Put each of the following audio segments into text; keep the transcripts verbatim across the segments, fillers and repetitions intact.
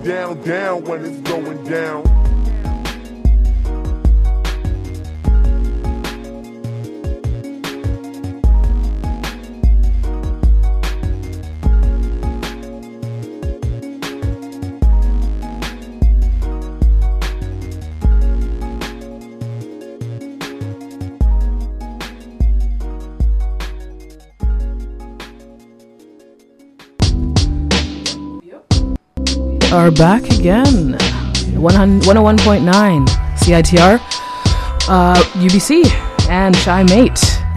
going down, down when it's going down. Are back again. one oh one point nine C I T R, uh, U B C, and Shy Mate,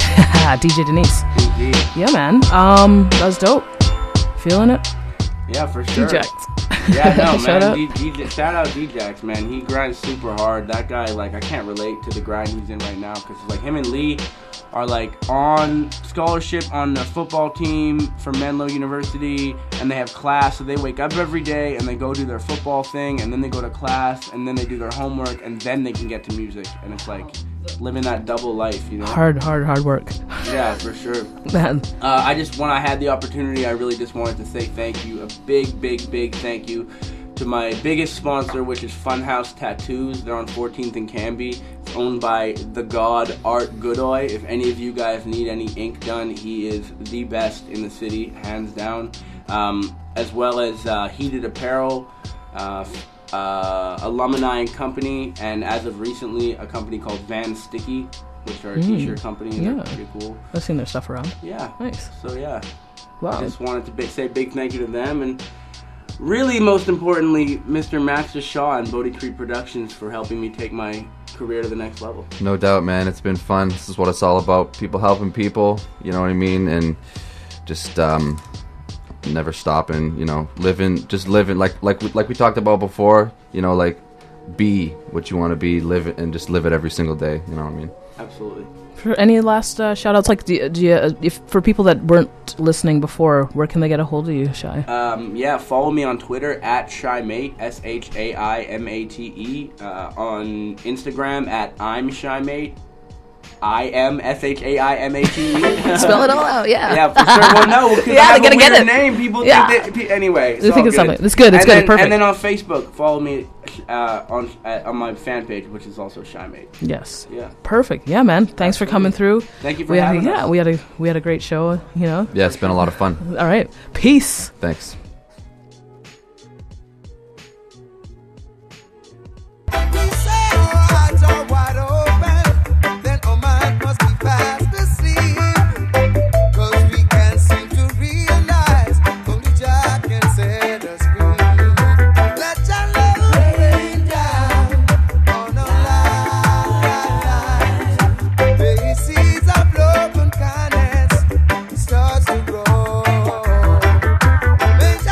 D J Denise. Indeed. Yeah, man. Um, that was dope. Feeling it? Yeah, for sure. D-Jax. Yeah, no, Shout man. out. D- D- shout out D-Jax, man. He grinds super hard. That guy, like, I can't relate to the grind he's in right now because, like, him and Lee are, like, on scholarship on the football team for Menlo University, and they have class, so they wake up every day, and they go do their football thing, and then they go to class, and then they do their homework, and then they can get to music. And it's, like, living that double life, you know? Hard, hard, hard work. Yeah, for sure. Man. Uh, I just, when I had the opportunity, I really just wanted to say thank you. A big, big, big thank you to my biggest sponsor, which is Funhouse Tattoos. They're on fourteenth and Canby. It's owned by the god Art Goodoy. If any of you guys need any ink done, he is the best in the city, hands down. Um, as well as uh, Heated Apparel, uh, uh, Alumni and Company, and as of recently, a company called Van Sticky, which are a Mm. t-shirt company, and Yeah. they're pretty cool. I've seen their stuff around. Yeah. Nice. So yeah. Wow. I just wanted to big, say a big thank you to them, and really, most importantly, Mister Max Shaw and Bodie Creek Productions for helping me take my career to the next level. No doubt, man. It's been fun. This is what it's all about. People helping people, you know what I mean? And just um, never stopping, you know, living, just living, like like we, like we talked about before, you know, like be what you want to be, live it, and just live it every single day, you know what I mean? Absolutely. For any last uh, shout-outs, like, do, do you, uh, if for people that weren't listening before, where can they get a hold of you, Shy? Um, yeah, follow me on Twitter at ShyMate, S H A I M A T E. Uh, on Instagram at I'm ShyMate. I am S H A I M A T E. Spell it all out, yeah. Yeah, for sure. Well, no, because Yeah, I have they gotta a get weird it. name. People Yeah. think that... Anyway, it's They think all it's good. something. It's good, it's and good, then, perfect. And then on Facebook, follow me uh, on uh, on my fan page, which is also ShyMate. Yes. Yeah. Perfect. Yeah, man. Thanks for coming through. Thank you for we had, having Yeah, us. we had a we had a great show. You know. Yeah, it's been a lot of fun. All right. Peace. Thanks. Starts to grow. Make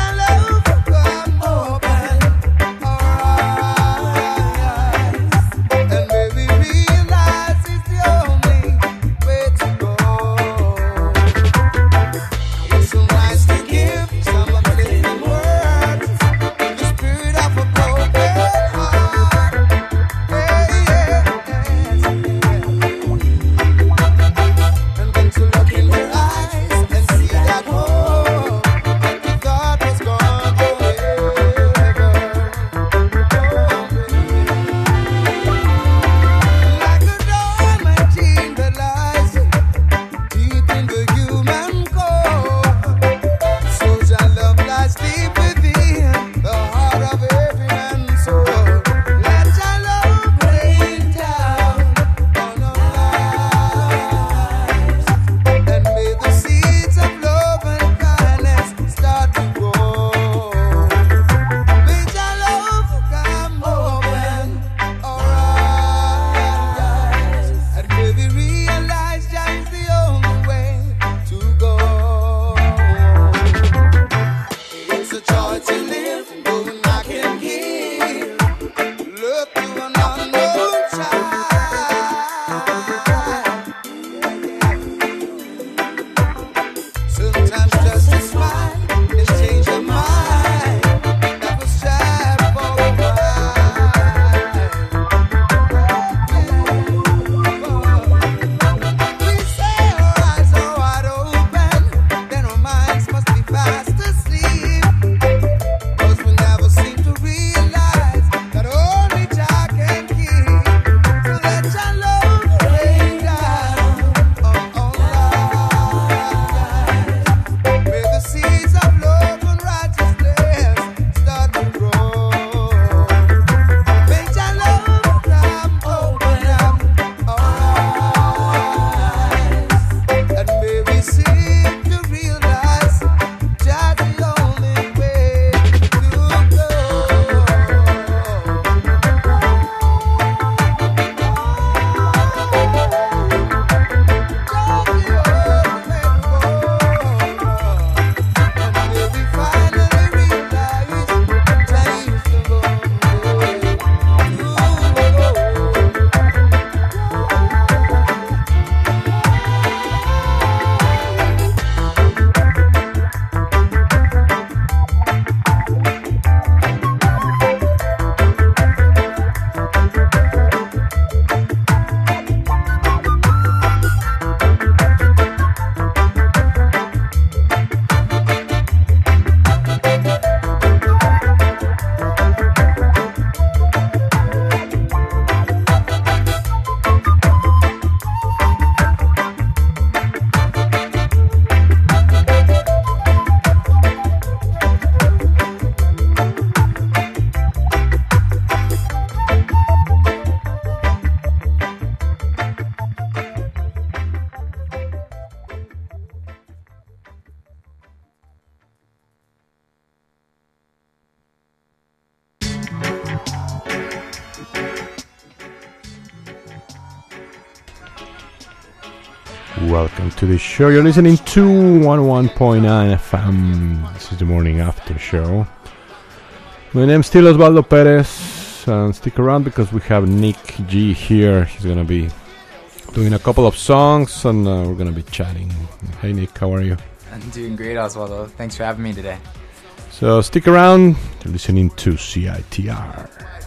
welcome to the show. You're listening to one oh one point nine F M. This is the morning after show. My name's still Osvaldo Perez, and stick around because we have Nick G here. He's gonna be doing a couple of songs, and uh, we're gonna be chatting. Hey Nick, how are you? I'm doing great, Osvaldo. Thanks for having me today. So stick around. You're listening to C I T R.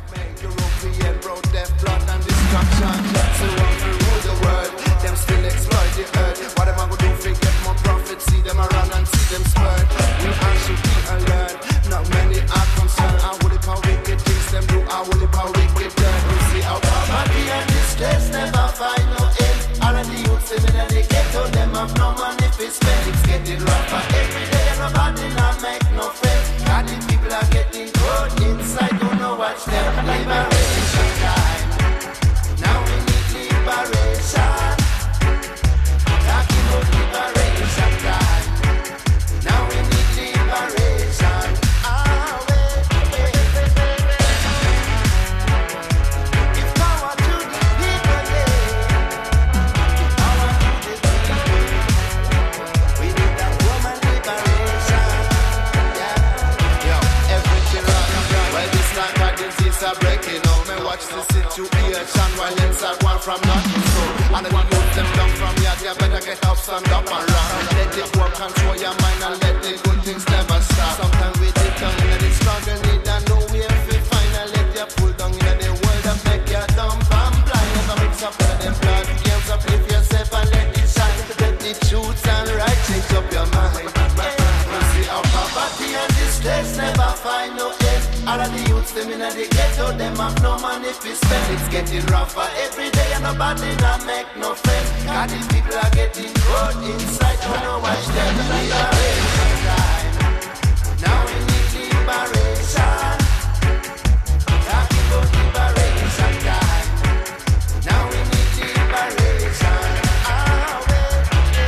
From nothing, so and if you move them down from here, you better get up, stand up and rock. Let it work, control your mind and let the good things never stop. Sometimes we deep down in the struggle, need to know where we find and let you pull down in the world and make you dumb and blind. As a mix up of them blood games, uplift yourself and let it shine. Let the truth and right change up your mind. You see how poverty and distress never find no end. All of the youths, them in the ghetto, them have no money to spend. It's getting rougher every day and nobody not make no friend. God, these people are getting caught inside, you know watch them. Liberation time. Now we need liberation. Talking about liberation time. Now we need liberation. Ah, well.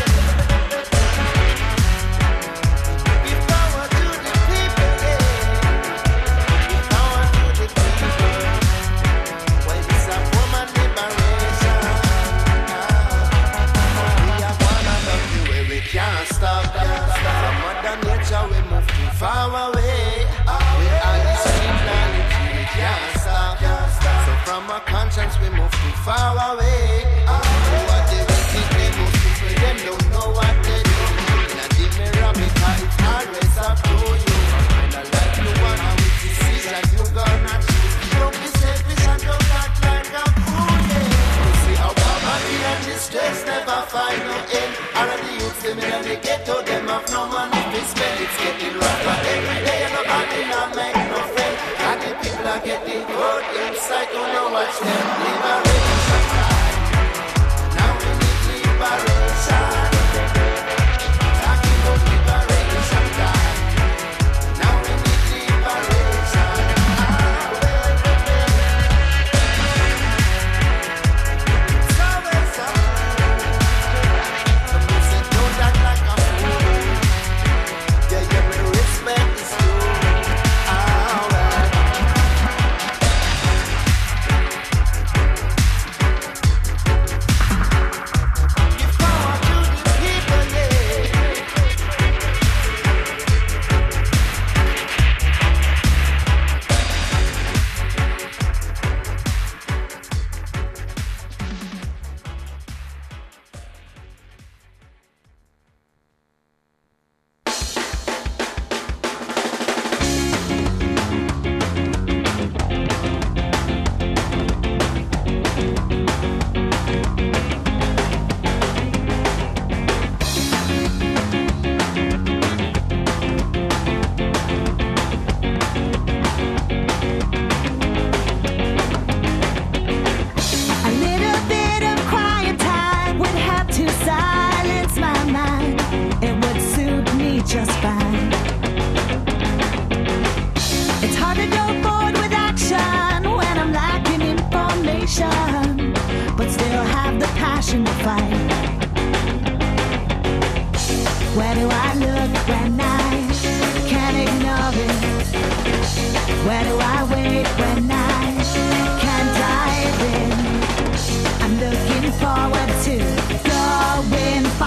Give power to the people, yeah. Give power to the people. When it's a woman liberation, we are one of the way we can't stop. From Mother Nature we move too far away. With all this criminality we can't stop. So from our conscience we move too far away. What they wicked they move to free, them don't know what they do. In a deep mirror because it's always up to you. And I like you wanna with decision you gonna choose. Don't be selfish and don't act like a fool, yeah. You see how poverty and distress never find no end. All of the youths them in the ghetto, them have no money to spend. It's getting rougher every day and nobody not make no friend. And the people are getting caught inside, you know watch them. Liberation time. Now we need liberation. Talking about liberation time. Now we need liberation. Ah, well, so well, so. Some people say don't act like a fool. Yeah, yeah, but respect is due. Ah, well. Give power to the people, yeah. A little bit of quiet time would have to silence my mind. It would suit me just fine. It's hard to go forward with action when I'm lacking information, but still have the passion to fight. Where do I look when I can't ignore it? Where do I wait when I can't dive in? I'm looking forward to going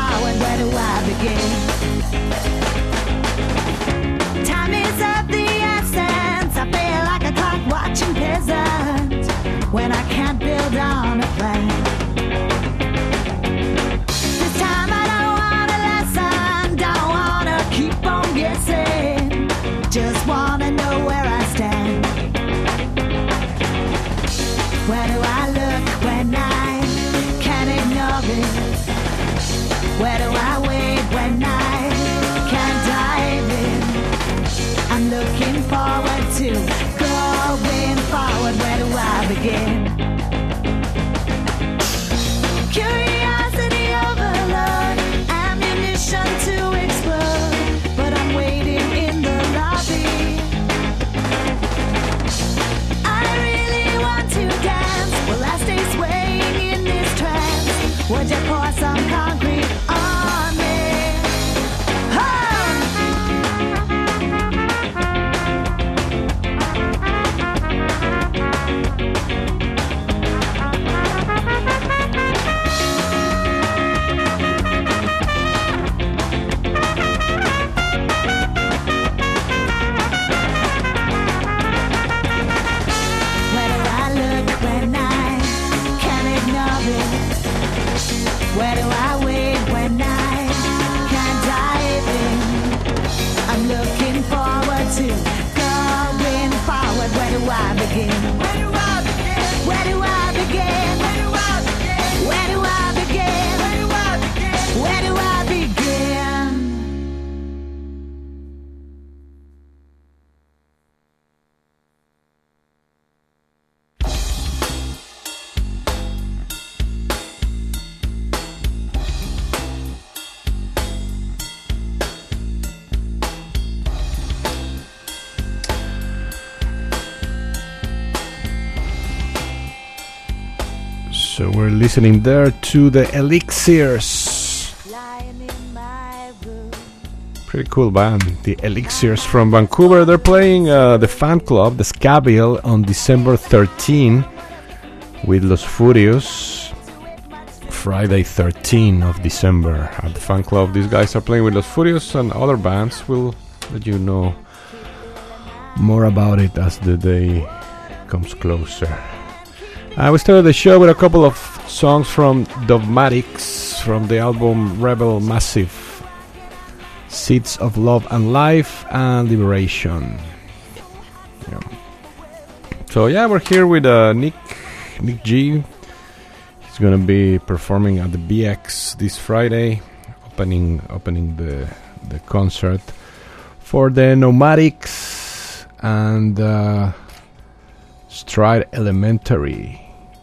begin? Where do I begin? Where do I begin? Where do I begin? Where do I begin? Where do I begin? Where do I begin? So we're listening there to the Elixirs. Lying in my room. Pretty cool band, the Elixirs from Vancouver. They're playing uh, the fan club, the Scabille, on December thirteenth with Los Furios. Friday thirteenth of December at the fan club. These guys are playing with Los Furios and other bands. We'll let you know more about it as the day comes closer. Uh, we started the show with a couple of songs from Dogmatics from the album Rebel Massive, Seeds of Love and Life and Liberation. Yeah. So yeah, we're here with uh, Nick Nick G. He's gonna be performing at the B X this Friday, opening opening the the concert for the Nomadics and uh, Stride Elementary.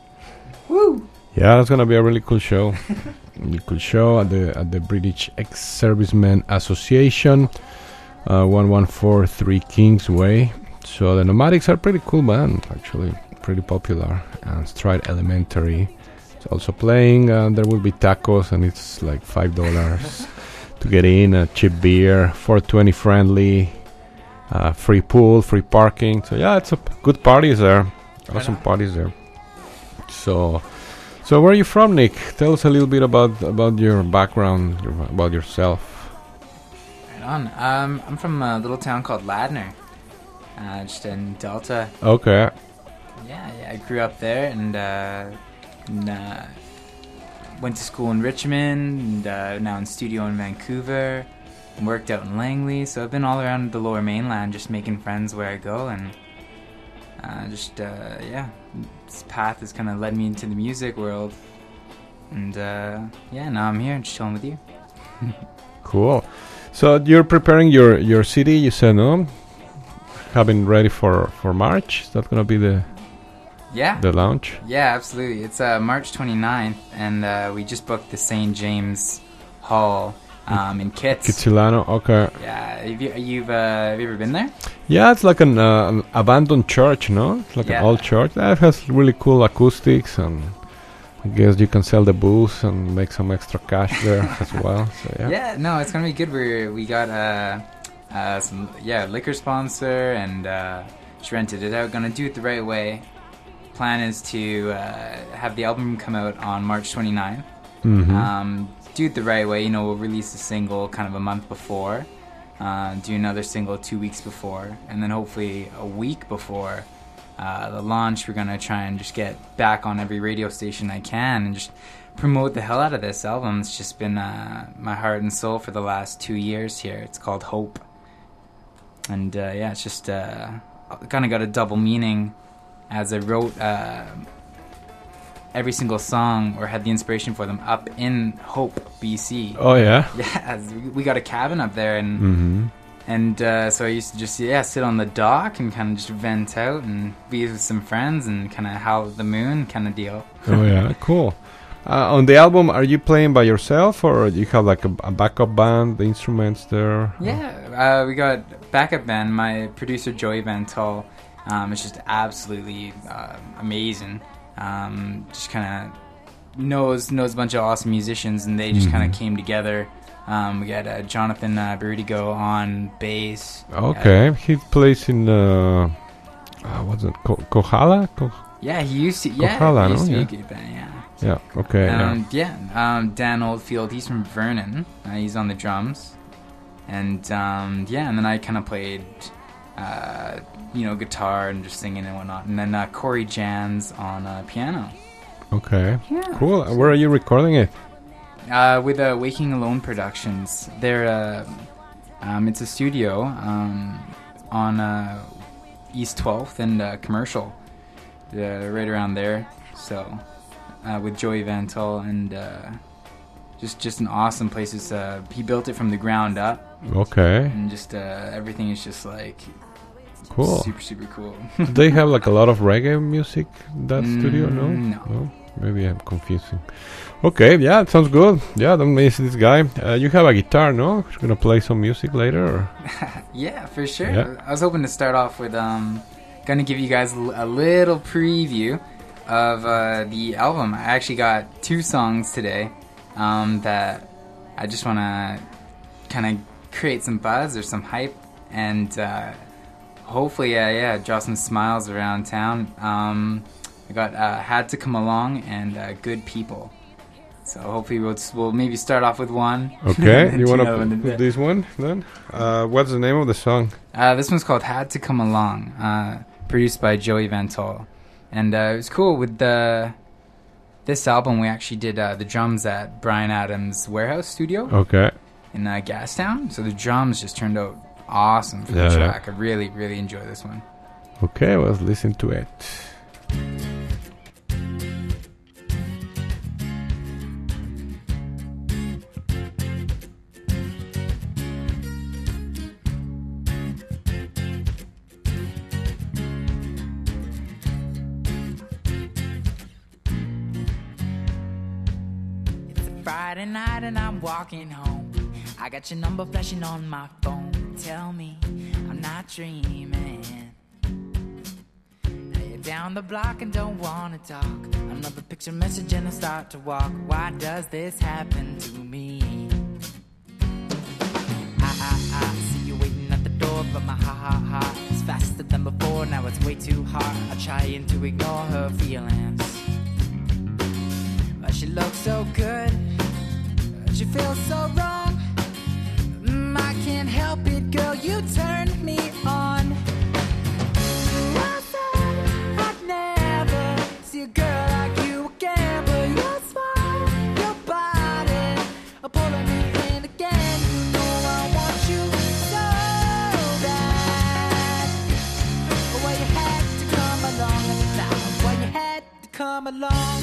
Woo! Yeah, that's gonna be a really cool show. Really cool show at the at the British Ex-Servicemen Association, uh, one one four three Kingsway. So the Nomadics are pretty cool band, actually, pretty popular. And Stride Elementary is also playing. And there will be tacos, and it's like five dollars to get in. A cheap beer, four twenty friendly, uh, free pool, free parking. So yeah, it's a p- good parties there. Awesome parties there. So, so where are you from, Nick? Tell us a little bit about about your background, your, about yourself. Right on. Um, I'm from a little town called Ladner, uh, just in Delta. Okay. Yeah, yeah, I grew up there and, uh, and uh, went to school in Richmond, and uh, now in studio in Vancouver, and worked out in Langley. So I've been all around the Lower Mainland, just making friends where I go, and uh, just uh, yeah, this path has kind of led me into the music world, and uh, yeah, now I'm here, just chilling with you. Cool. So you're preparing your your C D, you said, no? Having ready for for March. Is that gonna be the Yeah. the launch? Yeah, absolutely. It's uh, March twenty-ninth, and uh, we just booked the Saint James Hall um, in Kitts. Kitsilano. Okay. Yeah, have you, you've uh, have you ever been there? Yeah, it's like an, uh, an abandoned church, no? It's like Yeah. an old church. Uh, It has really cool acoustics, and I guess you can sell the booze and make some extra cash there as well. So yeah. Yeah, no, it's gonna be good. We we got uh, uh, some yeah liquor sponsor, and uh, just rented it out. Gonna do it the right way. Plan is to uh, have the album come out on March twenty-ninth. Mhm. Um, do it the right way. You know, we'll release a single kind of a month before. Uh, do another single two weeks before, and then hopefully a week before uh, the launch, we're gonna try and just get back on every radio station I can and just promote the hell out of this album. It's just been uh, my heart and soul for the last two years here. It's called Hope, and uh, yeah, it's just uh, kind of got a double meaning, as I wrote uh, every single song or had the inspiration for them up in Hope, B C. Oh yeah. Yeah, as we- we got a cabin up there, and Mm-hmm. and uh, so I used to just yeah sit on the dock and kind of just vent out and be with some friends and kind of howl at the moon kind of deal. Oh yeah, cool. Uh, on the album, are you playing by yourself, or do you have like a, a backup band, the instruments there? Yeah, uh, we got backup band. My producer Joey Van Tull um, is just absolutely uh, amazing. Um, just kind of knows knows a bunch of awesome musicians, and they just Mhm. kind of came together. Um, we got uh, Jonathan uh, Berrigo on bass. Okay, he plays in uh, uh what's it? Co- Kohala? Co- Yeah, he used to. Yeah, Kohala, he used no? to be Yeah. a good band. Yeah. yeah. Okay. yeah. Um, yeah. Um, Dan Oldfield, he's from Vernon. Uh, he's on the drums, and um, yeah, and then I kind of played, uh, you know, guitar and just singing and whatnot. And then uh, Corey Jans on uh, piano. Okay. Yeah. Cool. And where are you recording it? Uh, with uh, Waking Alone Productions. They're uh, um, it's a studio um, on uh, East twelfth and uh, Commercial, uh, right around there. So uh, with Joey Vantel, and uh, just just an awesome place. It's, uh, he built it from the ground up, Okay, and just uh, everything is just like cool. super super cool. Do they have like a lot of reggae music in that Mm, studio? No? no. Maybe I'm confusing. Okay, yeah, it sounds good. Yeah, don't miss this guy. Uh, you have a guitar, no? You're gonna play some music later? Or? Yeah, for sure. Yeah. I was hoping to start off with um, gonna give you guys a l- a little preview of uh, the album. I actually got two songs today um, that I just want to kind of create some buzz or some hype, and uh, hopefully, yeah, yeah, draw some smiles around town. Um, I got uh, Had to Come Along and uh, Good People. So hopefully we'll, we'll maybe start off with one. Okay, you want know, to and put then- this one then? Uh, what's the name of the song? Uh, this one's called Had to Come Along, uh, produced by Joey Vantel. And uh, it was cool. With the this album, we actually did uh, the drums at Brian Adams' warehouse studio Okay. in uh, Gastown. So the drums just turned out awesome for Yeah, the yeah. track. I really, really enjoy this one. Okay, well, let's listen to it. It's a Friday night and I'm walking home. I got your number flashing on my phone. Tell me I'm not dreaming. Now you're down the block and don't wanna talk. Another picture message and I start to walk. Why does this happen to me? I, I, I see you waiting at the door, but my ha ha ha is faster than before. Now it's way too hard. I'm trying to ignore her feelings, but she looks so good. She feels so wrong. Mm, I can't help it, girl. You turned me on. I said I'd never see a girl like you again, but your smile, your body, are pulling me in again. You know I want you so bad. But why you had to come along and now? Why you had to come along?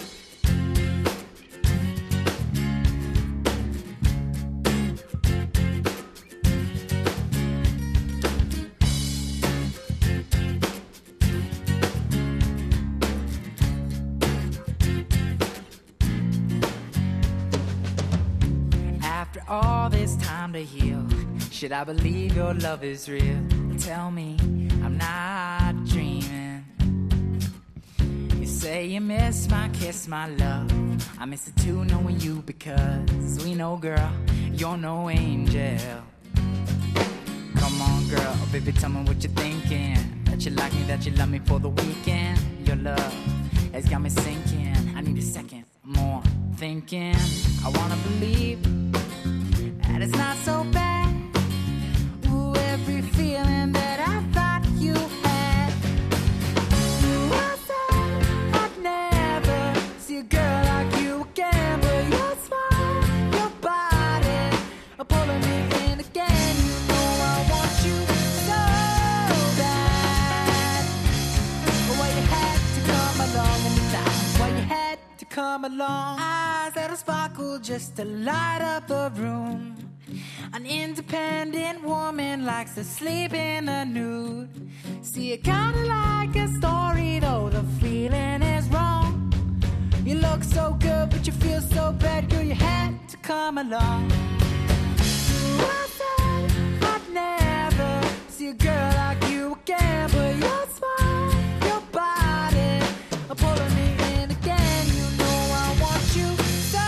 After all this time to heal, should I believe your love is real? Tell me I'm not dreaming. You say you miss my kiss, my love. I miss it too, knowing you, because we know, girl, you're no angel. Come on, girl, baby, tell me what you're thinking. That you like me, that you love me for the weekend. Your love has got me sinking. I need a second more thinking. I wanna believe that it's not so bad. Ooh, every feeling that I thought you had. Ooh, I said I'd never see a girl like you again, but your smile, your body are pulling me in again. You know I want you so bad. But why you had to come along in the time? Why you had to come along? Eyes that'll sparkle just to light up the room. An independent woman likes to sleep in the nude. See it kinda like a story, though the feeling is wrong. You look so good, but you feel so bad, girl, you had to come along. I said I'd never see a girl like you again, but your smile, your body are pulling me in again. You know I want you so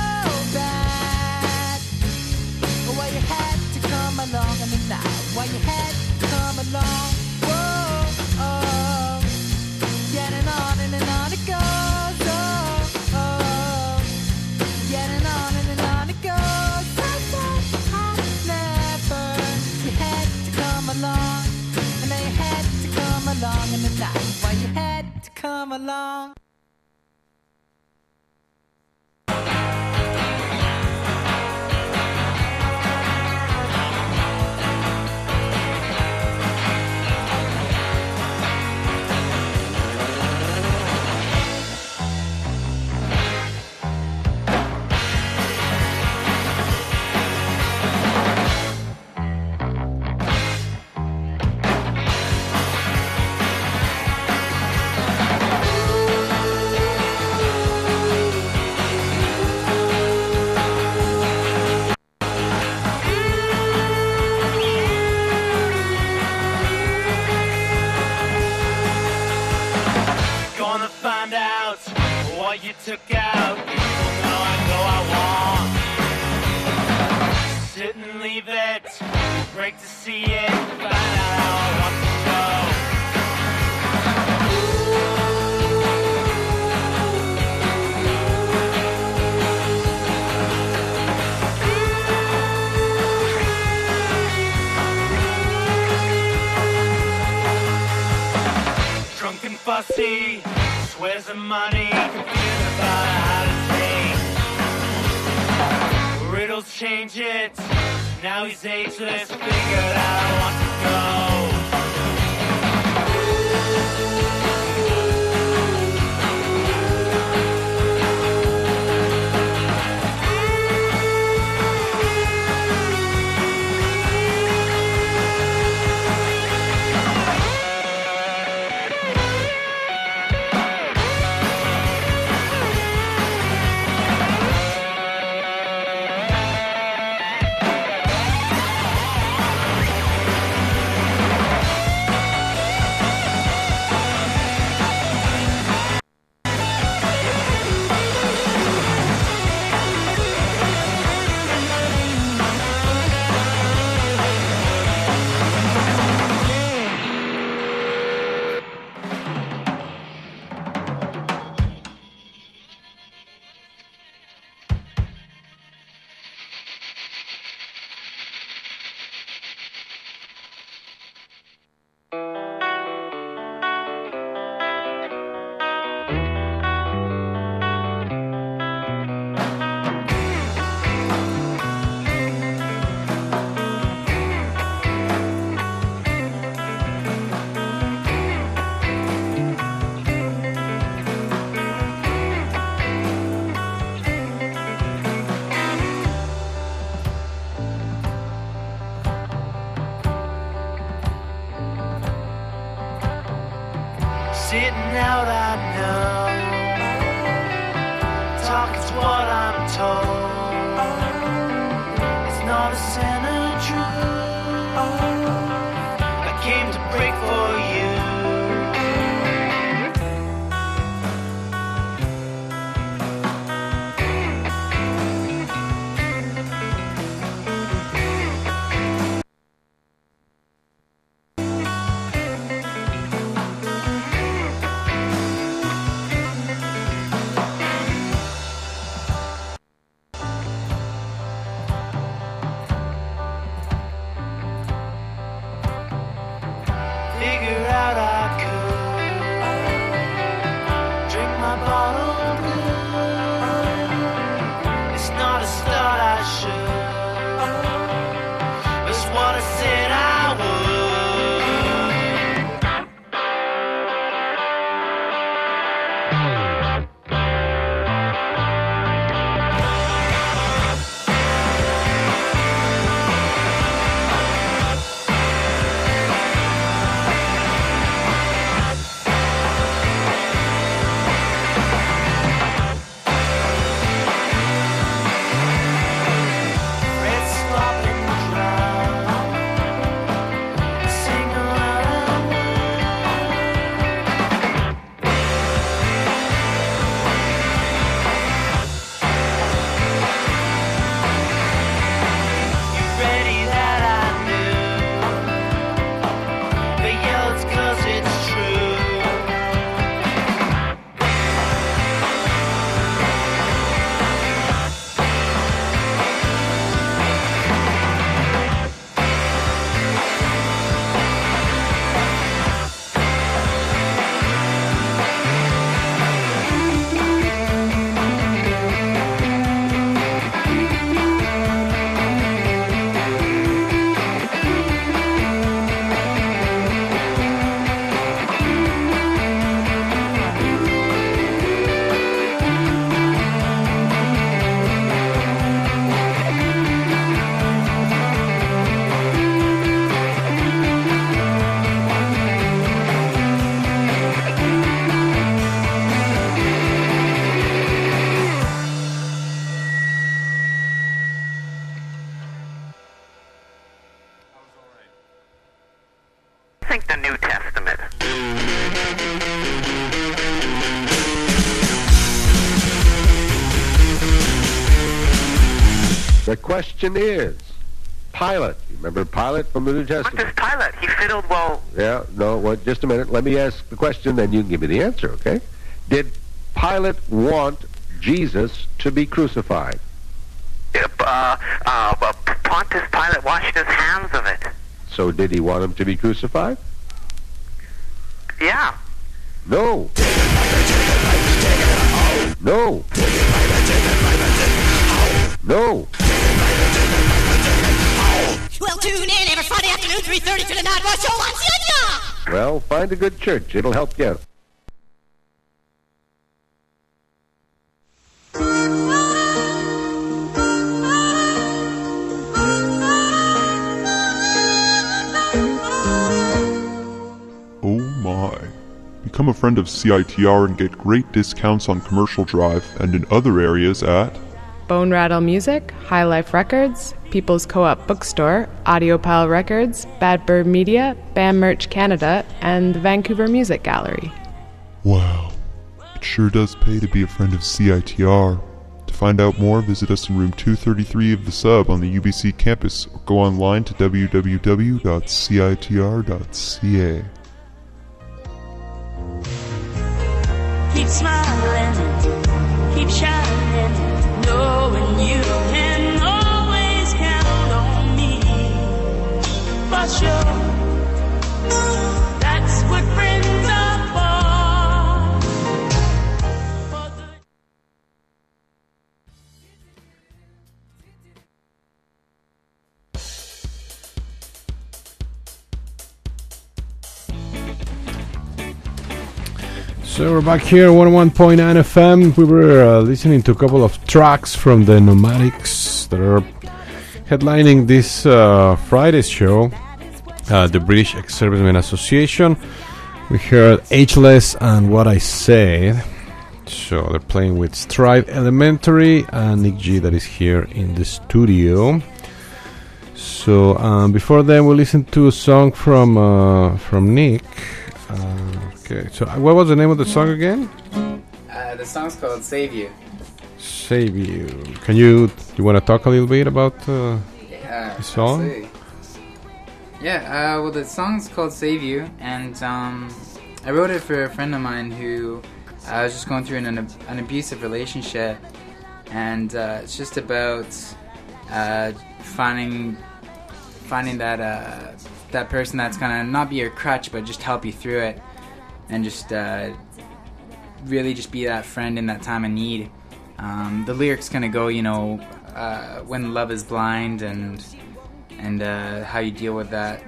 bad. But why you had to come along in the night? Why you had to come along? Whoa, oh, getting on and, and on it goes. Oh, oh, getting on and, and on it goes. I said I'd never. You had to come along, and then you had to come along in the night. Why you had to come along? took out. People know I go I want. Sit and leave it. Break to see it. Find out how I want to go. Drunk and fussy, swears of money, confused about how to think. Riddles change it, now he's ageless, figured out I want to go. Sitting out, I know. Talk is what I'm told. It's not a sin of truth. I came to break for you. The question is, Pilate. You remember Pilate from the New Testament? What does Pilate? He fiddled well. Yeah, no, well, just a minute. Let me ask the question, then you can give me the answer, okay? Did Pilate want Jesus to be crucified? Uh, uh, uh, Pontius Pilate washed his hands of it. So did he want him to be crucified? Yeah. No. No. No. Well, tune in every Friday afternoon, three thirty to the Night Rush Show on C I T R. Well, find a good church. It'll help you out. Oh my. Become a friend of C I T R and get great discounts on Commercial Drive and in other areas at Bone Rattle Music, High Life Records, People's Co-op Bookstore, Audiopile Records, Bad Bird Media, Bam Merch Canada, and the Vancouver Music Gallery. Wow. It sure does pay to be a friend of C I T R. To find out more, visit us in room two thirty-three of the Sub on the U B C campus or go online to w w w dot c i t r dot c a. Keep smiling, keep shining, knowing you can always count on me. For sure, that's what friends are for. So we're back here, one oh one point nine F M. We were uh, listening to a couple of tracks from the Nomadics that are headlining this uh, Friday's show, uh, the British Ex-Servicemen Association. We heard Ageless and What I Said. So they're playing with Stride Elementary and Nick G that is here in the studio. So um, before then we listened to a song from uh, from Nick. Uh, okay, so what was the name of the song again? Uh, the song's called Save You. Save You. Can you you want to talk a little bit about uh, Yeah, the song? absolutely. Yeah, uh, well, the song's called Save You, and um, I wrote it for a friend of mine who uh, was just going through an, an abusive relationship, and uh, it's just about uh, finding finding that uh, that person that's gonna not be your crutch, but just help you through it, and just uh, really just be that friend in that time of need. Um, the lyrics kind of go, you know, uh, when love is blind, and and uh, how you deal with that.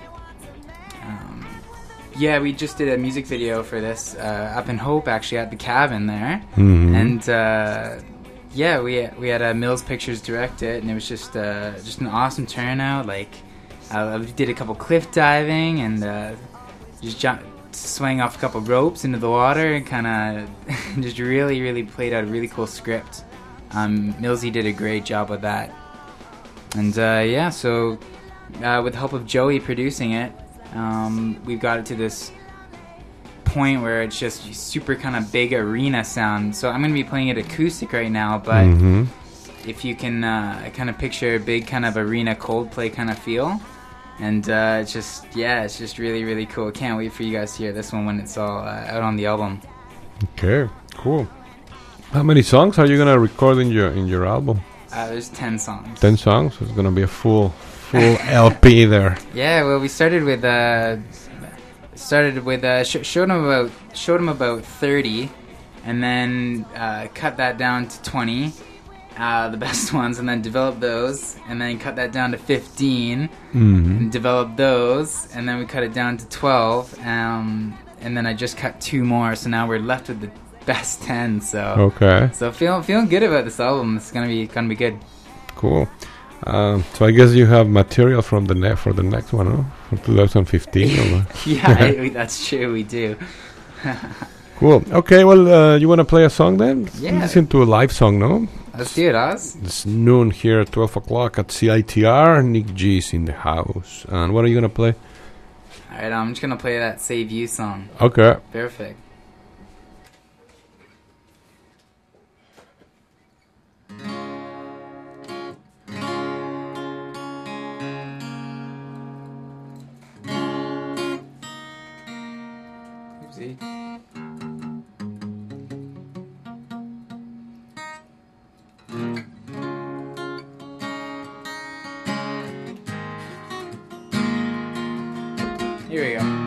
Um, yeah, we just did a music video for this uh, up in Hope, actually, at the cabin there, Mhm. and uh, yeah, we we had uh, Mills Pictures direct it, and it was just uh, just an awesome turnout. Like, uh, we did a couple cliff diving and uh, just jump, swing off a couple ropes into the water, and kind of just really, really played out a really cool script. Um, Millsy did a great job with that. And uh, yeah, so uh, with the help of Joey producing it, um, we've got it to this point where it's just super kind of big arena sound. So I'm going to be playing it acoustic right now, but Mhm. if you can uh, kind of picture a big kind of arena Coldplay kind of feel. And uh, it's just, yeah, it's just really, really cool. Can't wait for you guys to hear this one when it's all uh, out on the album. Okay, cool. How many songs are you gonna record in your in your album? Uh, there's ten songs. Ten songs. So it's gonna be a full full L P there. Yeah, well, we started with uh, started with uh, sh- showed them about showed them about thirty, and then uh, cut that down to twenty, uh, the best ones, and then developed those, and then cut that down to fifteen, Mhm. and developed those, and then we cut it down to twelve, um, and then I just cut two more, so now we're left with the best ten. So Okay. so feeling feeling good about this album. It's gonna be gonna be good. Cool. Um, so I guess you have material from the ne- for the next one, huh? For twenty fifteen. Or Yeah, I- that's true. We do. Cool. Okay. Well, uh, you want to play a song then? Yeah. Listen to a live song, no? Let's do it, Oz. It's noon here at twelve o'clock at C I T R. Nick G's in the house. And what are you gonna play? All right, I'm just gonna play that "Save You" song. Okay. Perfect. See? Here we go.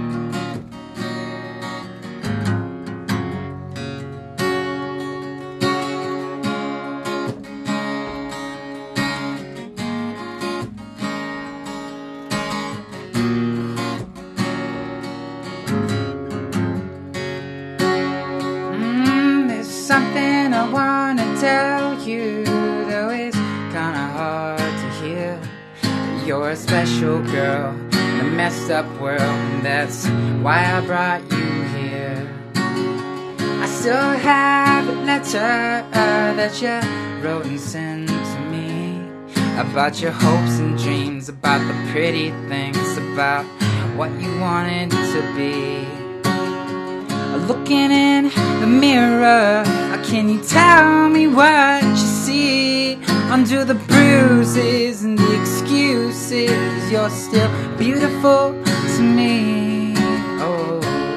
Mm, there's something I wanna tell you, though it's kinda hard to hear. You're a special girl in a messed up world, and that's why I brought you here. I still have a letter uh, that you wrote and sent to me about your hopes and dreams, about the pretty things, about what you wanted to be. Looking in the mirror, how can you tell me what you see? Under the bruises and the excuses, you're still beautiful to me. Oh,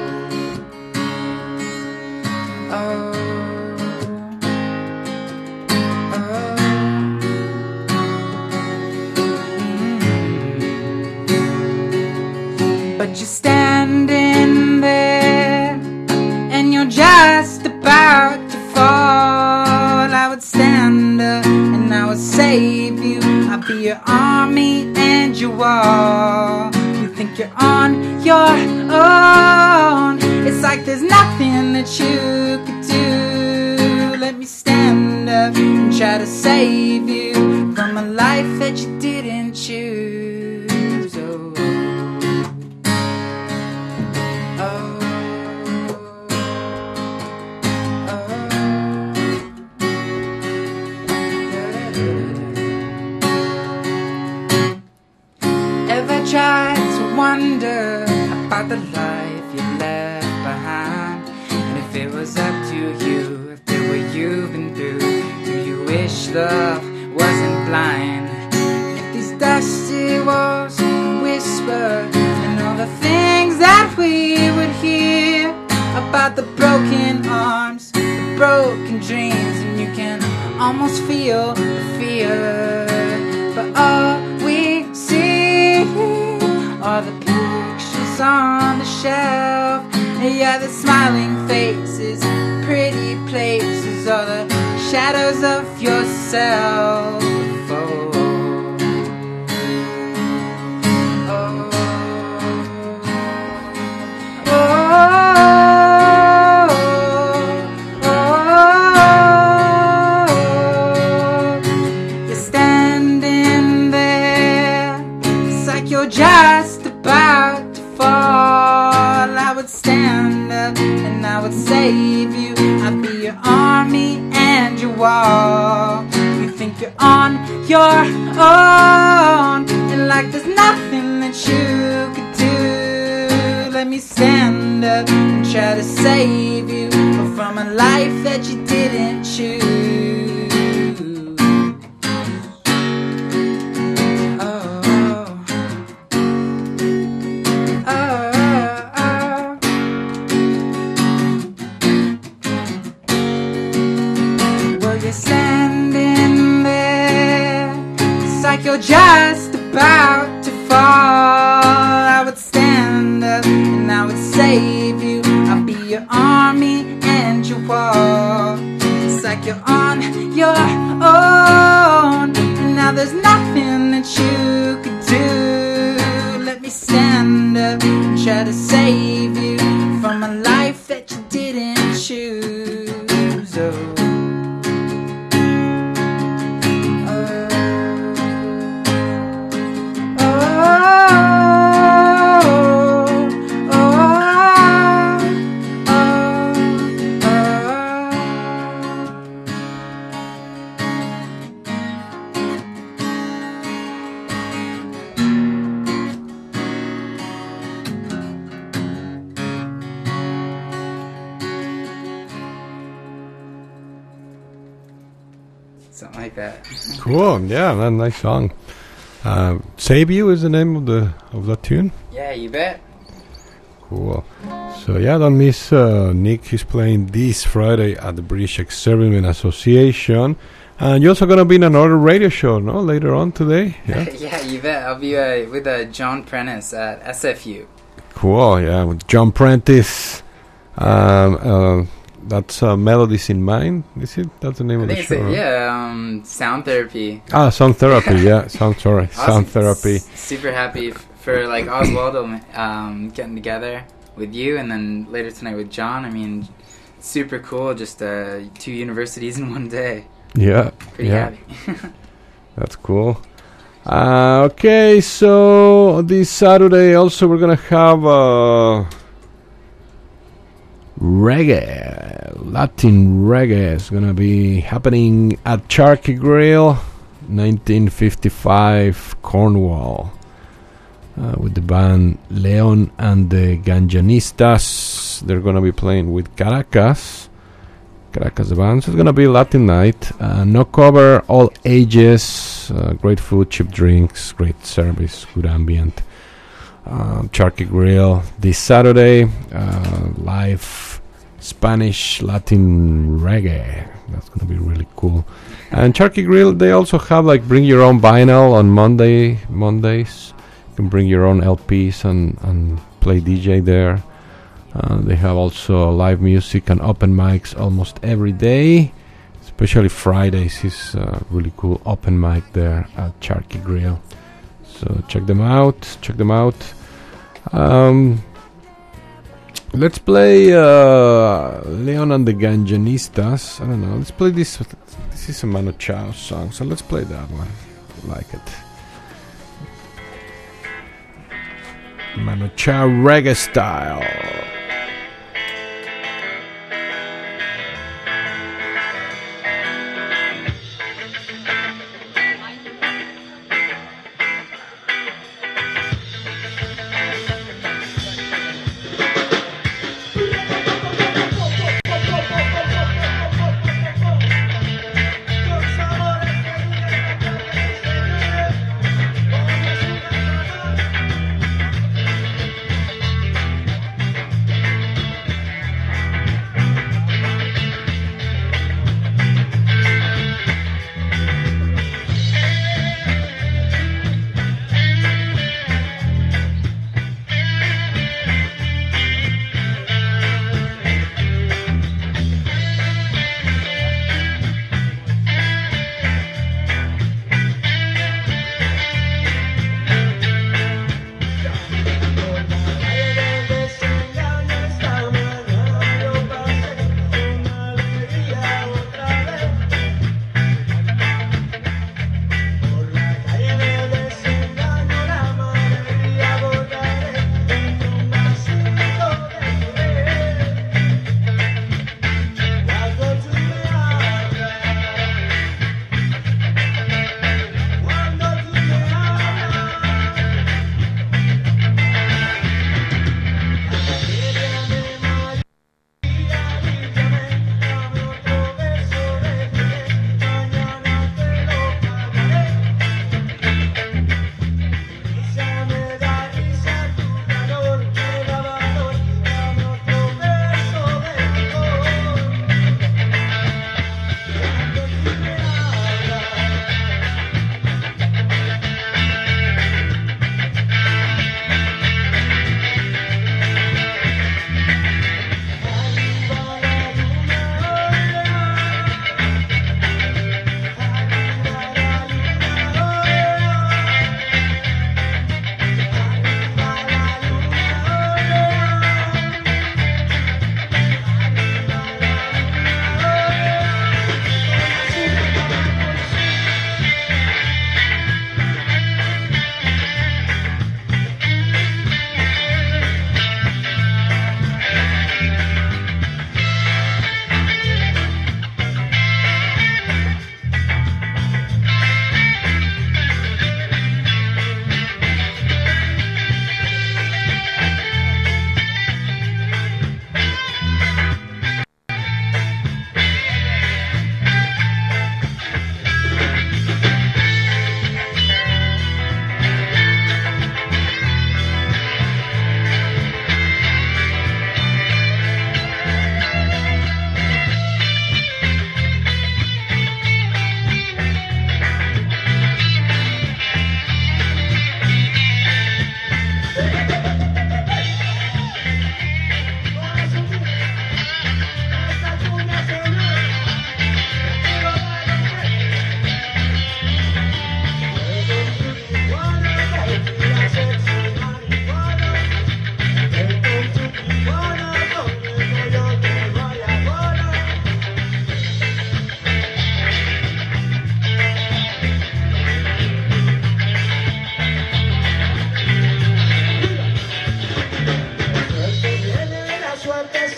oh, oh. Mm. But you're standing there, and you're just about to fall. I would stand up and I would save you. I'd be your army and your wall. You think you're on your own. It's like there's nothing that you could do. Let me stand up and try to save you from a life that you didn't choose. Oh, oh. Try to wonder about the life you left behind, and if it was up to you, if it were you've been through, do you wish love wasn't blind? If these dusty walls could whisper, and all the things that we would hear about the broken arms, the broken dreams, and you can almost feel the fear, but all we see are the pictures on the shelf. Yeah, the smiling faces, pretty places, are the shadows of yourself. Oh, oh, oh, oh. You're standing there, it's like you're just about to fall. I would stand up and I would save you. I'd be your army and your wall. You think you're on your own, and like there's nothing that you could do. Let me stand up and try to save you from a life that you didn't choose. You're standing there, it's like you're just about to fall. I would stand up and I would save you. I'll be your army and your wall. It's like you're on your own, and now there's nothing that you could do. Let me stand up and try to save you from a life that you didn't choose. Oh. Something like that. Cool. Yeah, that nice song. Uh, Save You is the name of the of that tune. Yeah, you bet. Cool. So yeah, don't miss uh, Nick. He's playing this Friday at the British Ex-Servicemen Association. And you're also going to be in another radio show, no? Later on today? Yeah, yeah, you bet. I'll be uh, with uh, John Prentice at S F U. Cool, yeah, with John Prentice. Um, uh, that's uh, Melodies in Mind, is it? That's the name I of the think show. it's a, right? yeah, um, sound therapy. Ah, sound therapy, yeah. Sound, sorry. Awesome. Sound therapy. S- super happy f- for like Oswaldo um, getting together with you, and then later tonight with John. I mean, super cool. Just uh, two universities in one day. Yeah. Pretty yeah. happy. That's cool. Uh, okay, so this Saturday also we're going to have uh, reggae. Latin reggae is going to be happening at Charky Grill, nineteen fifty-five, Cornwall. Uh, with the band Leon and the Ganjanistas. They're going to be playing with Caracas. Caracas the band. So it's going to be Latin night. Uh, no cover, all ages. Uh, great food, cheap drinks, great service, good ambient. Uh, Charky Grill this Saturday. Uh, live Spanish Latin reggae. That's going to be really cool. And Charky Grill, they also have like bring your own vinyl on Monday Mondays. You can bring your own L Ps and, and play D J there. Uh, they have also live music and open mics almost every day. Especially Fridays is a really cool open mic there at Charky Grill. So check them out. Check them out. Um, let's play uh, Leon and the Ganjanistas. I don't know. Let's play this. This is a Manu Chao song. So let's play that one. I like it. Manu Chao reggae style. Thank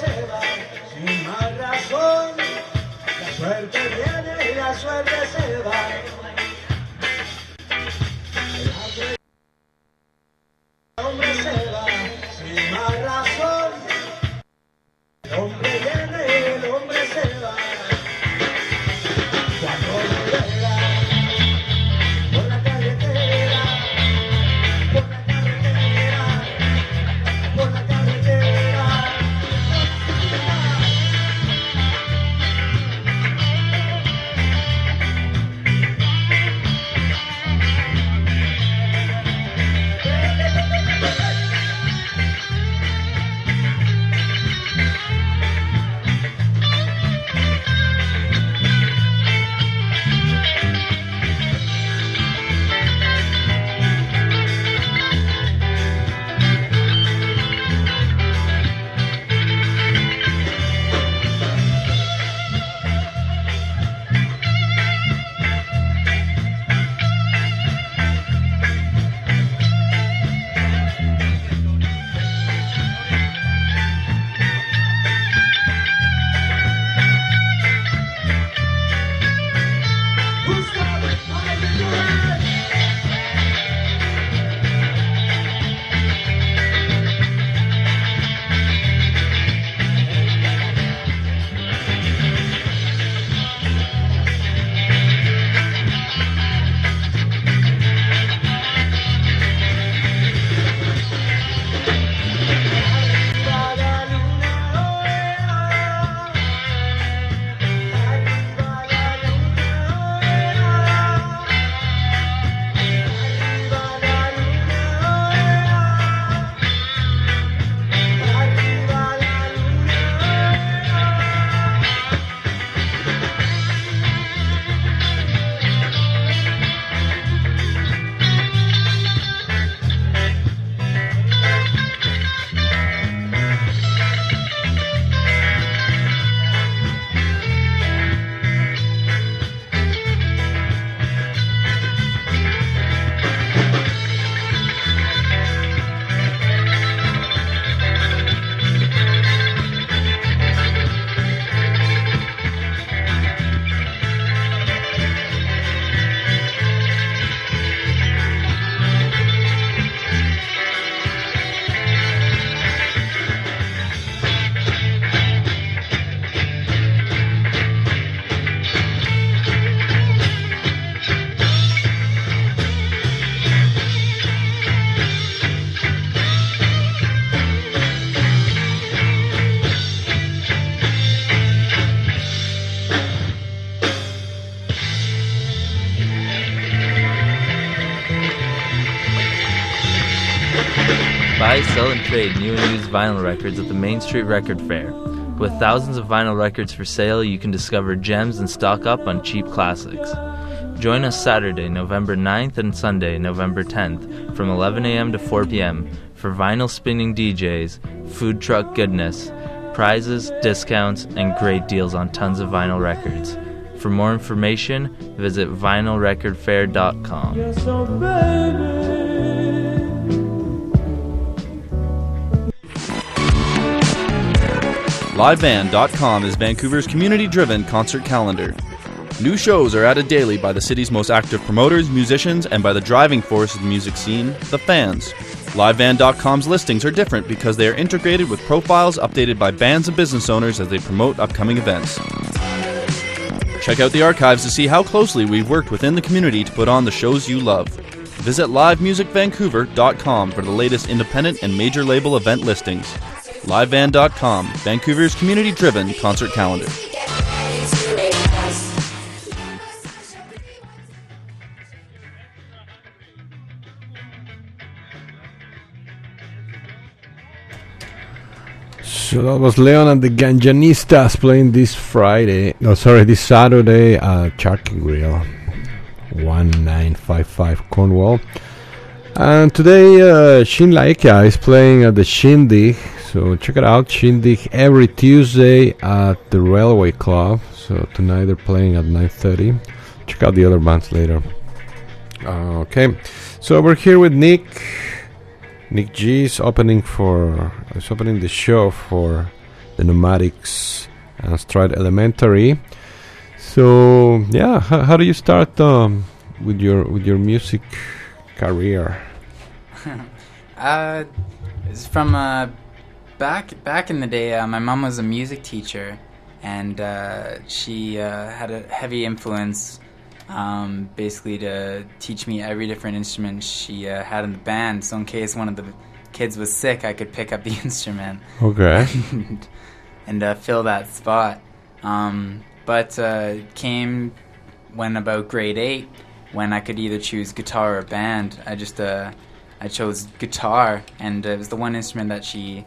se va sin más razón. La suerte viene y la suerte se va. El hombre se va sin más razón. El hombre viene y el hombre se va. Cuando llega por la carretera, por la carretera, por la carretera. Buy, sell, and trade new and used vinyl records at the Main Street Record Fair. With thousands of vinyl records for sale, you can discover gems and stock up on cheap classics. Join us Saturday, November ninth and Sunday, November tenth, from eleven a.m. to four p.m. for vinyl spinning D Js, food truck goodness, prizes, discounts, and great deals on tons of vinyl records. For more information, visit vinyl record fair dot com. Yes, oh baby. live band dot com is Vancouver's community-driven concert calendar. New shows are added daily by the city's most active promoters, musicians, and by the driving force of the music scene, the fans. live band dot com's listings are different because they are integrated with profiles updated by bands and business owners as they promote upcoming events. Check out the archives to see how closely we've worked within the community to put on the shows you love. Visit live music vancouver dot com for the latest independent and major label event listings. live band dot com, Vancouver's community-driven concert calendar. So that was Leon and the Ganjanistas playing this Friday, no sorry, this Saturday at Charky Grill, one nine five five Cornwall. And today uh, Shin Laika is playing at the Shindig, so check it out, Shindig every Tuesday at the Railway Club. So tonight they're playing at nine thirty. Check out the other bands later. Uh, okay, so we're here with Nick. Nick G is opening for is opening the show for the Pneumatics, and Stride Elementary. So yeah, how, how do you start um, with your with your music career? uh, it's from uh, back back in the day. Uh, my mom was a music teacher, and uh, she uh, had a heavy influence, um, basically to teach me every different instrument she uh, had in the band. So in case one of the kids was sick, I could pick up the instrument. Okay. and and uh, fill that spot. Um, but uh, it came when about grade eight, when I could either choose guitar or band. I just uh, I chose guitar, and it was the one instrument that she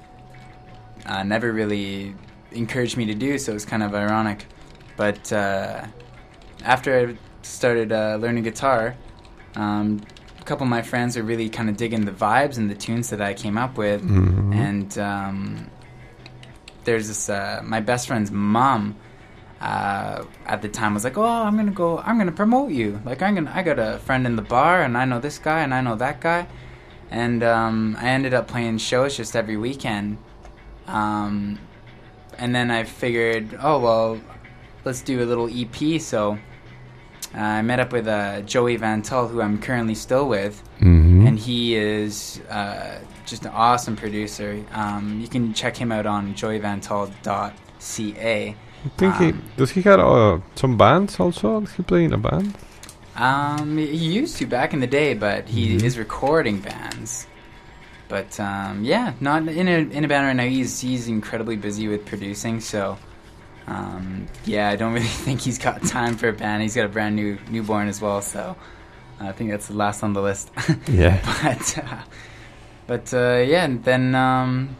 uh, never really encouraged me to do, so it was kind of ironic. But uh, after I started uh, learning guitar, um, a couple of my friends were really kind of digging the vibes and the tunes that I came up with, Mhm. and um, there's this uh, my best friend's mom uh, at the time was like, "Oh, I'm gonna go. I'm gonna promote you. Like, I'm gonna. I got a friend in the bar, and I know this guy, and I know that guy." And um, I ended up playing shows just every weekend. Um, and then I figured, oh well, let's do a little E P. So uh, I met up with uh, Joey Van Tull, who I'm currently still with, Mhm. and he is uh, just an awesome producer. Um, you can check him out on joey van tull dot c a. I think he does. He had uh, some bands also. Does he play in a band? Um, he used to back in the day, but he Mhm. is recording bands. But um, yeah, not in a in a band right now. He's he's incredibly busy with producing, so um, yeah, I don't really think he's got time for a band. He's got a brand new newborn as well, so I think that's the last on the list. Yeah. but uh, but uh, yeah, and then um,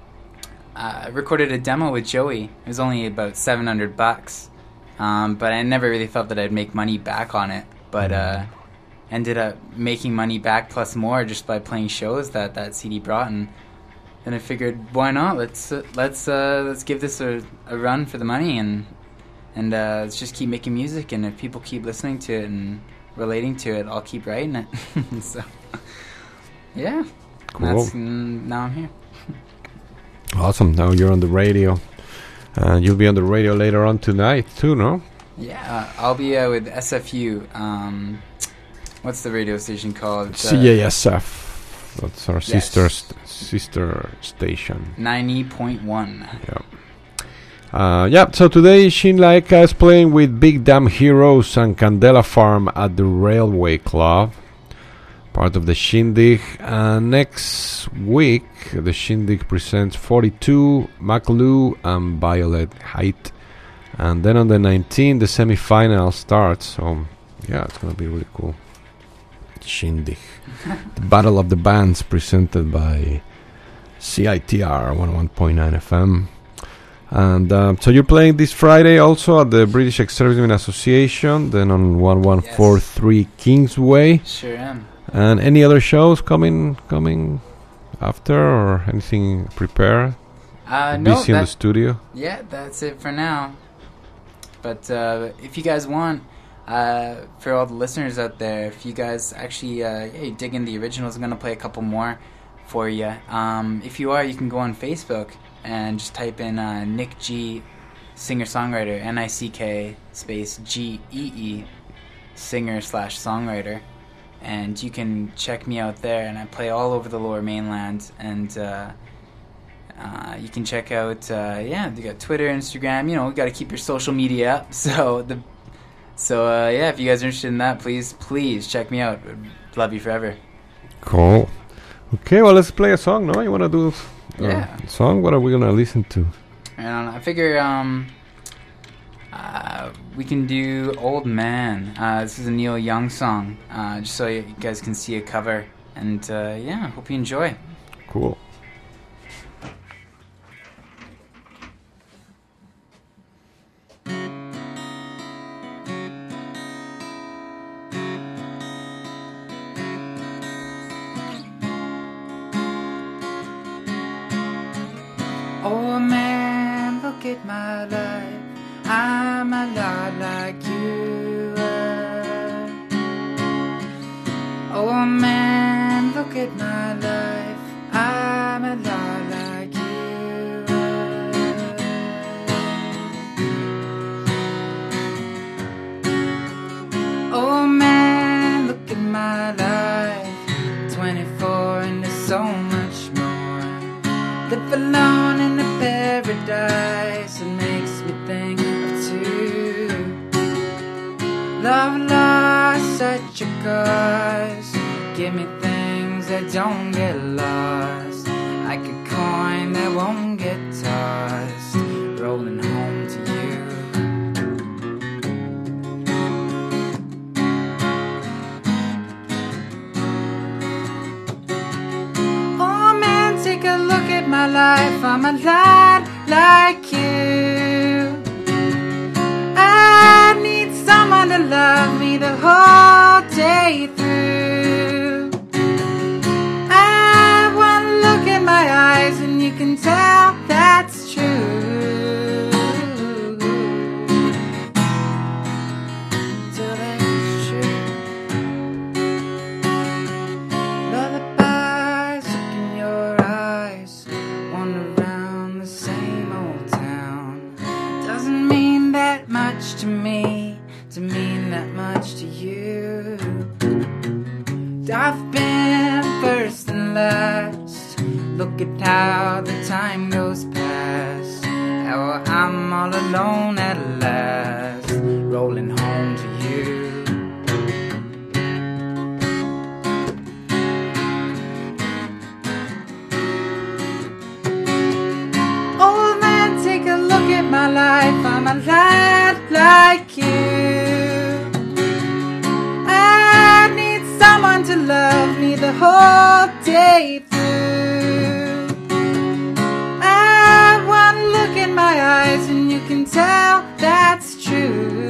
I recorded a demo with Joey. It was only about seven hundred bucks, um, but I never really felt that I'd make money back on it. But uh, ended up making money back plus more just by playing shows that that C D brought, and then I figured, why not? Let's uh, let's uh, let's give this a, a run for the money, and and uh, let's just keep making music. And if people keep listening to it and relating to it, I'll keep writing it. So yeah, Cool. That's, mm, now I'm here. Awesome. Now you're on the radio, and you'll be on the radio later on tonight too, no? Yeah, uh, I'll be uh, with S F U. Um, what's the radio station called? C A S F. That's our Yes. sister st- sister station. ninety point one. Yeah. Uh, yeah, so today Shin Laika is playing with Big Damn Heroes and Candela Farm at the Railway Club, part of the Shindig. And next week, the Shindig presents forty-two, McLou, and Violet Height. And then on the nineteenth, the semi-final starts. So, yeah, it's going to be really cool. Shindig. The Battle of the Bands presented by C I T R one oh one point nine F M. And um, so you're playing this Friday also at the British Ex-Servicemen Association, then on eleven forty-three Kingsway. Sure am. And any other shows coming coming after, or anything prepared? Uh, no, Busy in the that- studio? Yeah, that's it for now. But uh, if you guys want, uh, for all the listeners out there, if you guys actually uh, yeah, you dig in the originals, I'm going to play a couple more for you. Um, if you are, you can go on Facebook and just type in uh, Nick G, singer-songwriter, N I C K space G E E, singer slash songwriter. And you can check me out there, and I play all over the Lower Mainland, and uh, uh, you can check out, uh, yeah, you got Twitter, Instagram, you know, we got to keep your social media up, so, the, so uh, yeah, if you guys are interested in that, please, please check me out. Love you forever. Cool. Okay, well, let's play a song, no? You want to do a Yeah. song? What are we going to listen to? And I figure um, uh, we can do Old Man. Uh, this is a Neil Young song, uh, just so you guys can see a cover. And uh, yeah, hope you enjoy. Cool. Oh man, look at my life. I'm a lot like you are. Oh man, look at my life. I'm a lot like you are. paradise, it makes me think of two. Love lost such a cause. Give me things that don't get lost, like a coin that won't get tossed, rolling home to you. Oh man, take a look at my life. I'm a lot like you. I need someone to love me the whole day through. I want to look in my eyes and you can tell that's true. Tell that's true. Lullabies look in your eyes, wander around the same old town. Doesn't mean that much to me, to mean that much to you. I've been first and last. Look at how the time goes past. How I'm all alone at last, rolling home to you. Old man, take a look at my life. I'm a lot like you. I need someone to love me the whole day through. I want to look in my eyes and you can tell that's true.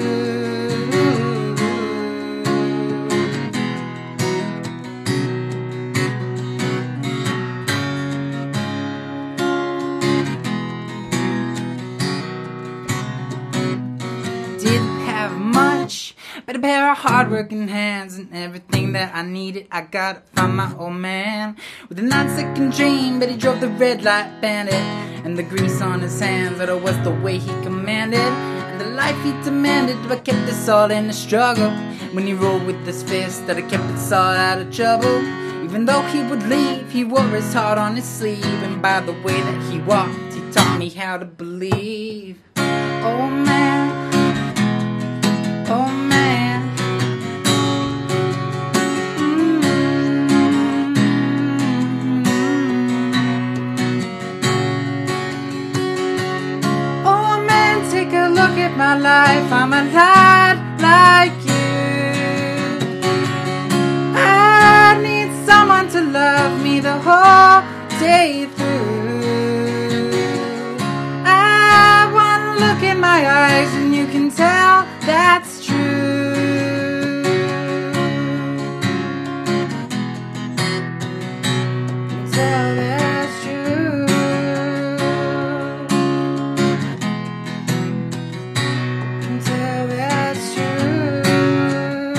Didn't have much, but a pair of hard-working hands and everything that I needed, I got it from my old man. With a nine-second dream, but he drove the red light bandit, and the grease on his hands, that it was the way he commanded, and the life he demanded, but kept us all in the struggle. When he rolled with his fist, that it kept us all out of trouble. Even though he would leave, he wore his heart on his sleeve, and by the way that he walked, he taught me how to believe. Oh man, oh man. Oh man, take a look at my life. I'm a lot like you. I need someone to love me the whole day through. I want to look in my eyes and you can tell that's true. Tell that's true. Tell that's true.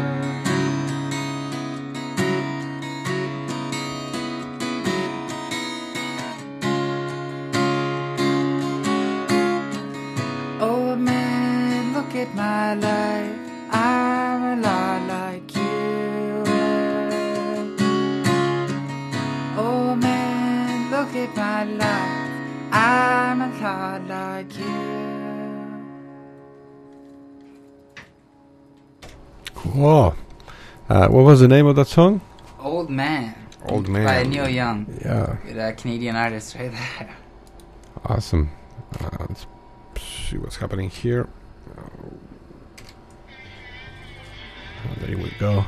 Oh man, look at my life. I'm a lot like you. Oh man, look at my life. I'm a lot like you. Cool. Uh, what was the name of that song? Old Man. Old Man. By Neil Young. Yeah. Good uh, Canadian artist right there. Awesome. Uh, let's see what's happening here. Oh, there we go.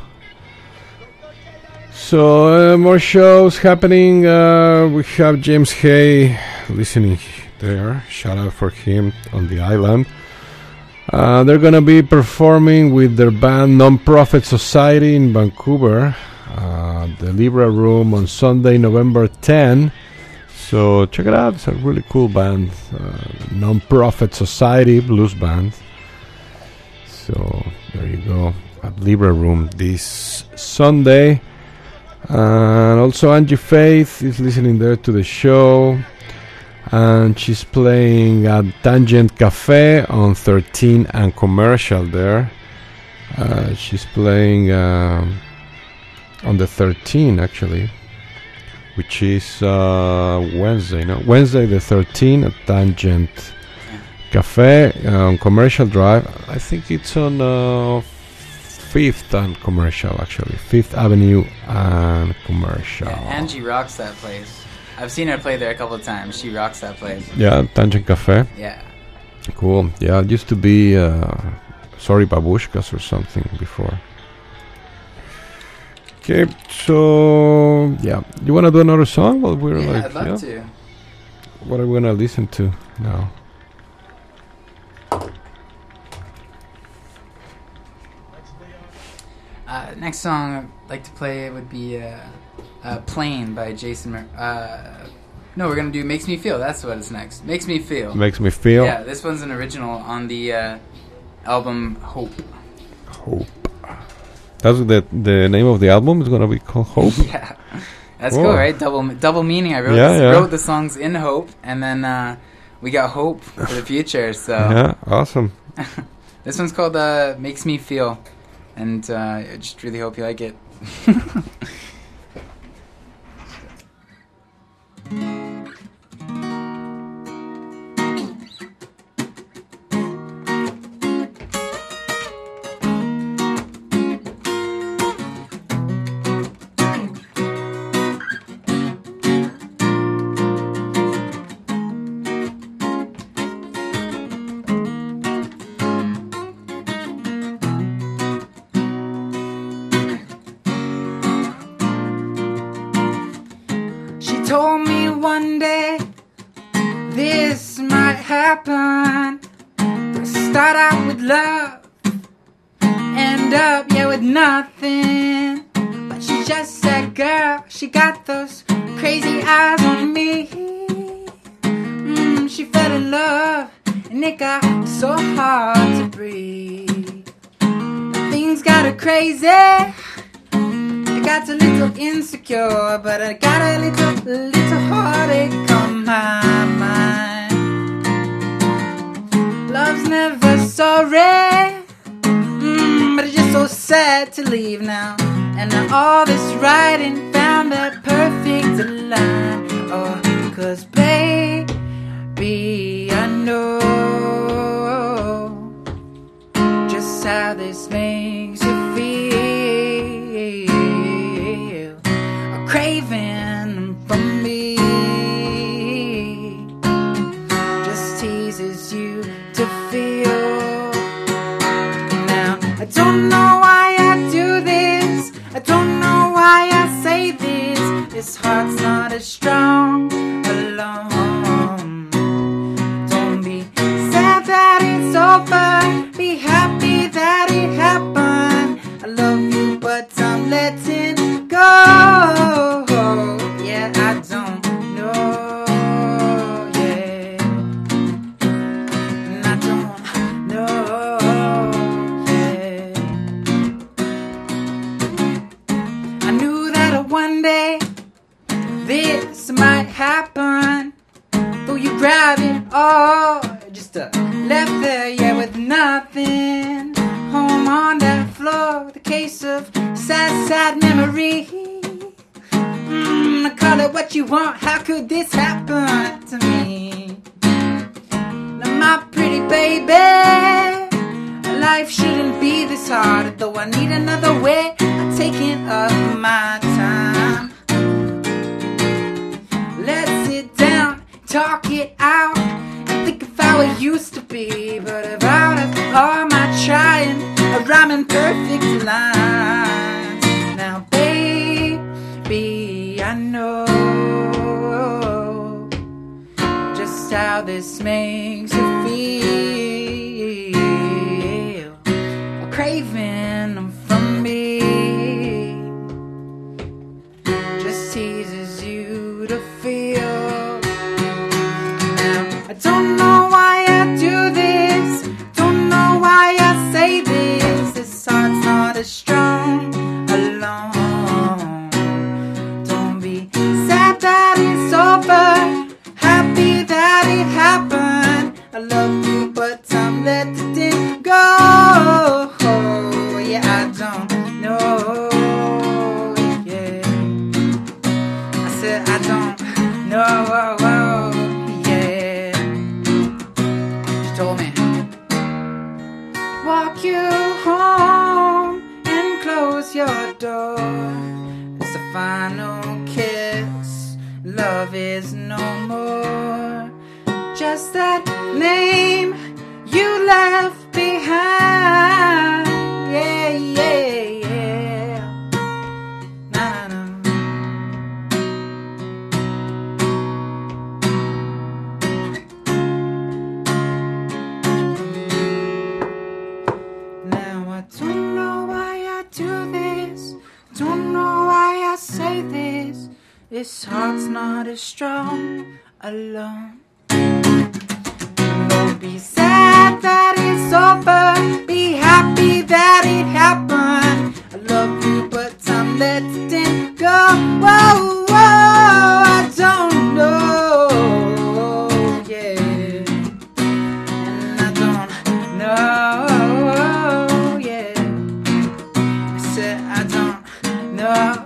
So uh, more shows happening. Uh, we have James Hay listening there. Shout out for him on the island. Uh, they're gonna be performing with their band Non-Profit Society in Vancouver, uh, the Libra Room on Sunday, November tenth. So check it out. It's a really cool band, uh, Non-Profit Society blues band. So there you go at Libra Room this Sunday. And also Angie Faith is listening there to the show, and she's playing at Tangent Cafe on thirteen and Commercial there. Uh, she's playing um, on the thirteen actually which is uh, Wednesday, no? Wednesday the thirteenth at Tangent Cafe on Commercial Drive. I think it's on uh, fifth and Commercial, actually. fifth Avenue and Commercial. Yeah, Angie rocks that place. I've seen her play there a couple of times. She rocks that place. Yeah, Tangent Cafe. Yeah. Cool. Yeah, it used to be uh, Sorry Babushkas or something before. Okay, so yeah, you want to do another song? Well, we're Yeah, like, I'd love yeah. to. What are we gonna listen to now? Uh, next song I'd like to play would be uh, uh, Plane by Jason Mer- uh, no, we're going to do Makes Me Feel. That's what is next. Makes Me Feel. Makes Me Feel. Yeah, this one's an original on the uh, album Hope. Hope. That's the the name of the album is gonna be called Hope. Yeah, that's Whoa. cool, right? Double double meaning. I wrote Yeah, this, yeah. wrote the songs in hope, and then uh, we got hope for the future. So Yeah, awesome. this one's called uh, Makes Me Feel, and uh, I just really hope you like it. She told me one day this might happen. Start out with love, end up, yeah, with nothing. But she's just that girl, she got those crazy eyes on me. Mm, she fell in love, and it got so hard to breathe. Things got her crazy. I got a little insecure, but I got a little, little heartache on my mind. Love's never sorry, mm, but it's just so sad to leave now. And now all this writing found that perfect line. Oh, cause baby, I know just how this makes you feel. Craving from me just teases you to feel. Now I don't know why I do this, I don't know why I say this. This heart's not as strong alone. Don't be sad that it's over, be happy that it happened. I love you but I'm letting go. Yeah, I don't know. Yeah, and I don't know. Yeah, I knew that one day this might happen. Though you grabbed it all, just uh, left there, yeah, with nothing. Home on that floor, the case of sad, sad memory. Mm, call it what you want, how could this happen to me? Now my pretty baby, life shouldn't be this hard. Though I need another way of taking up my time. Let's sit down, talk it out, and think of how it used to be. But about it, all my trying, a rhyming perfect lines. Now baby, I know just how this makes you feel. A craving from me just teases you to feel. Now I don't know why I do this, don't know why I say this. This heart's not as strong alone. Don't be sad that it's over, happy that it happened. I love you but I'm letting it go. Yeah, just that name you left behind. Yeah, yeah, yeah. Na na na. Now I don't know why I do this. Don't know why I say this. This heart's not as strong alone. Don't be sad that it's over. Be happy that it happened. I love you, but I'm letting go. Whoa, whoa, I don't know. Yeah, and I don't know. Yeah, I said I don't know.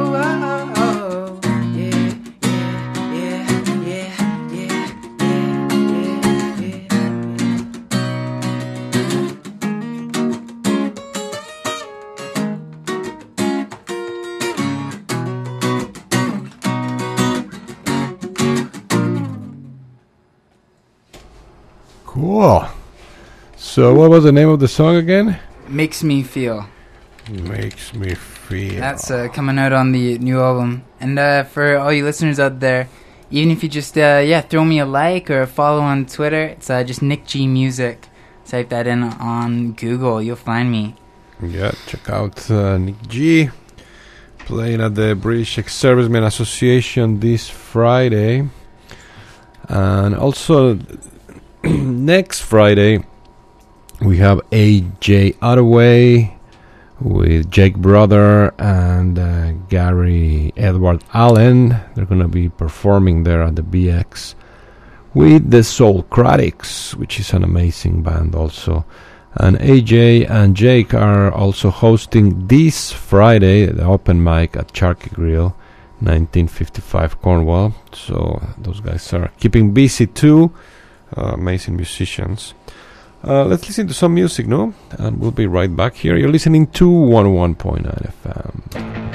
Cool. So, what was the name of the song again? Makes Me Feel. Makes Me Feel. That's uh, coming out on the new album. And uh, for all you listeners out there, even if you just uh, yeah throw me a like or a follow on Twitter, it's uh, just Nick G Music. Type that in on Google, you'll find me. Yeah, check out uh, Nick G playing at the British Ex-Servicemen Association this Friday. And also next Friday we have A J Ottaway with Jake Brother and uh, Gary Edward Allen. They're going to be performing there at the B X with the Soulcratics, which is an amazing band also. And A J and Jake are also hosting this Friday the open mic at Charky Grill, nineteen fifty-five Cornwall. So those guys are keeping busy too. Uh, amazing musicians. Uh, let's listen to some music, no? And we'll be right back here. You're listening to one oh one point nine F M.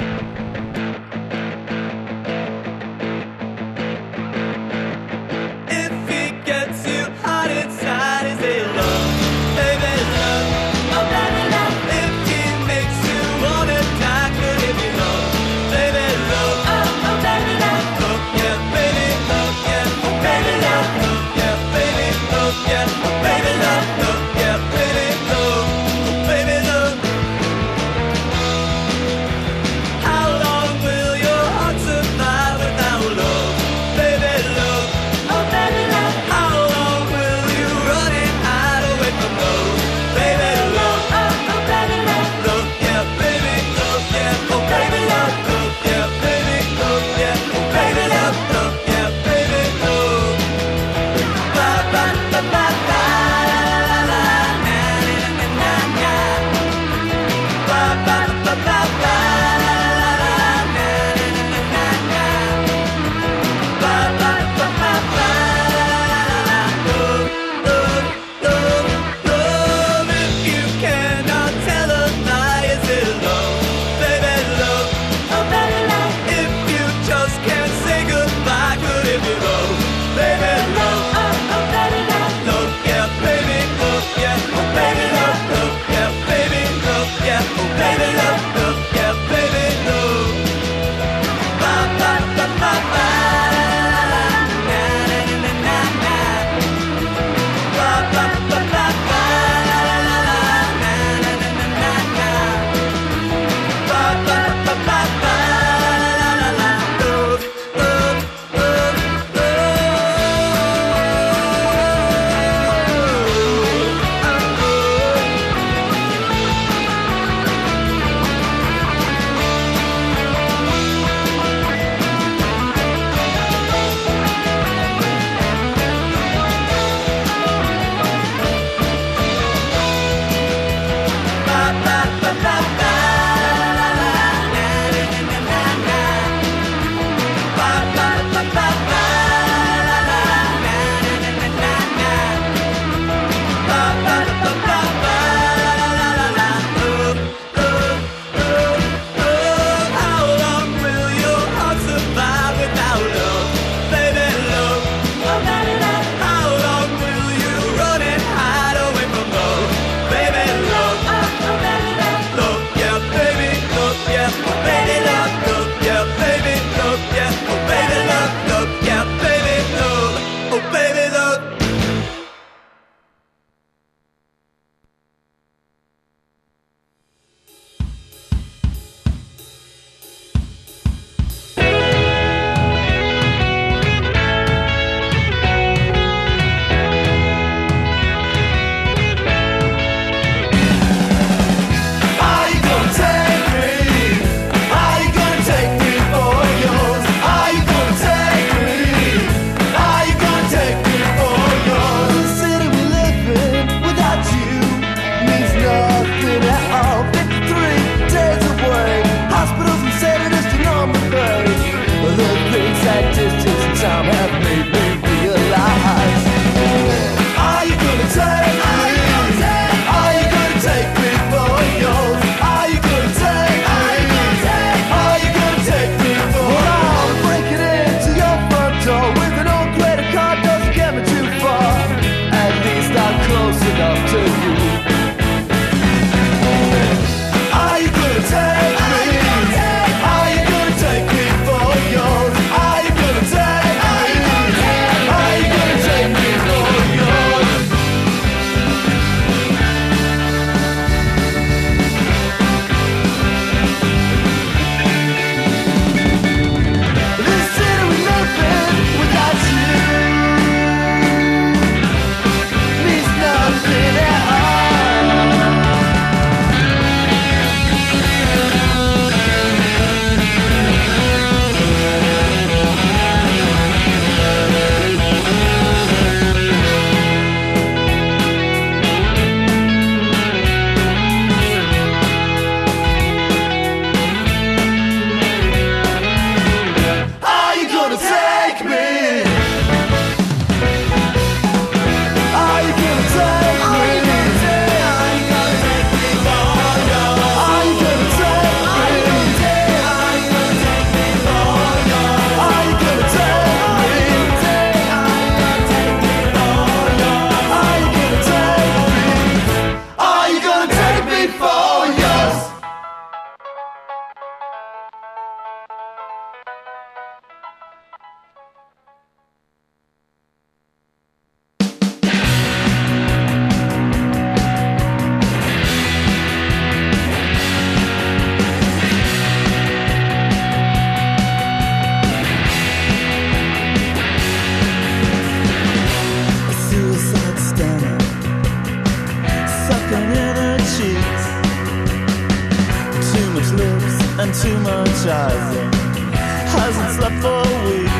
too much either. Hasn't slept for a week.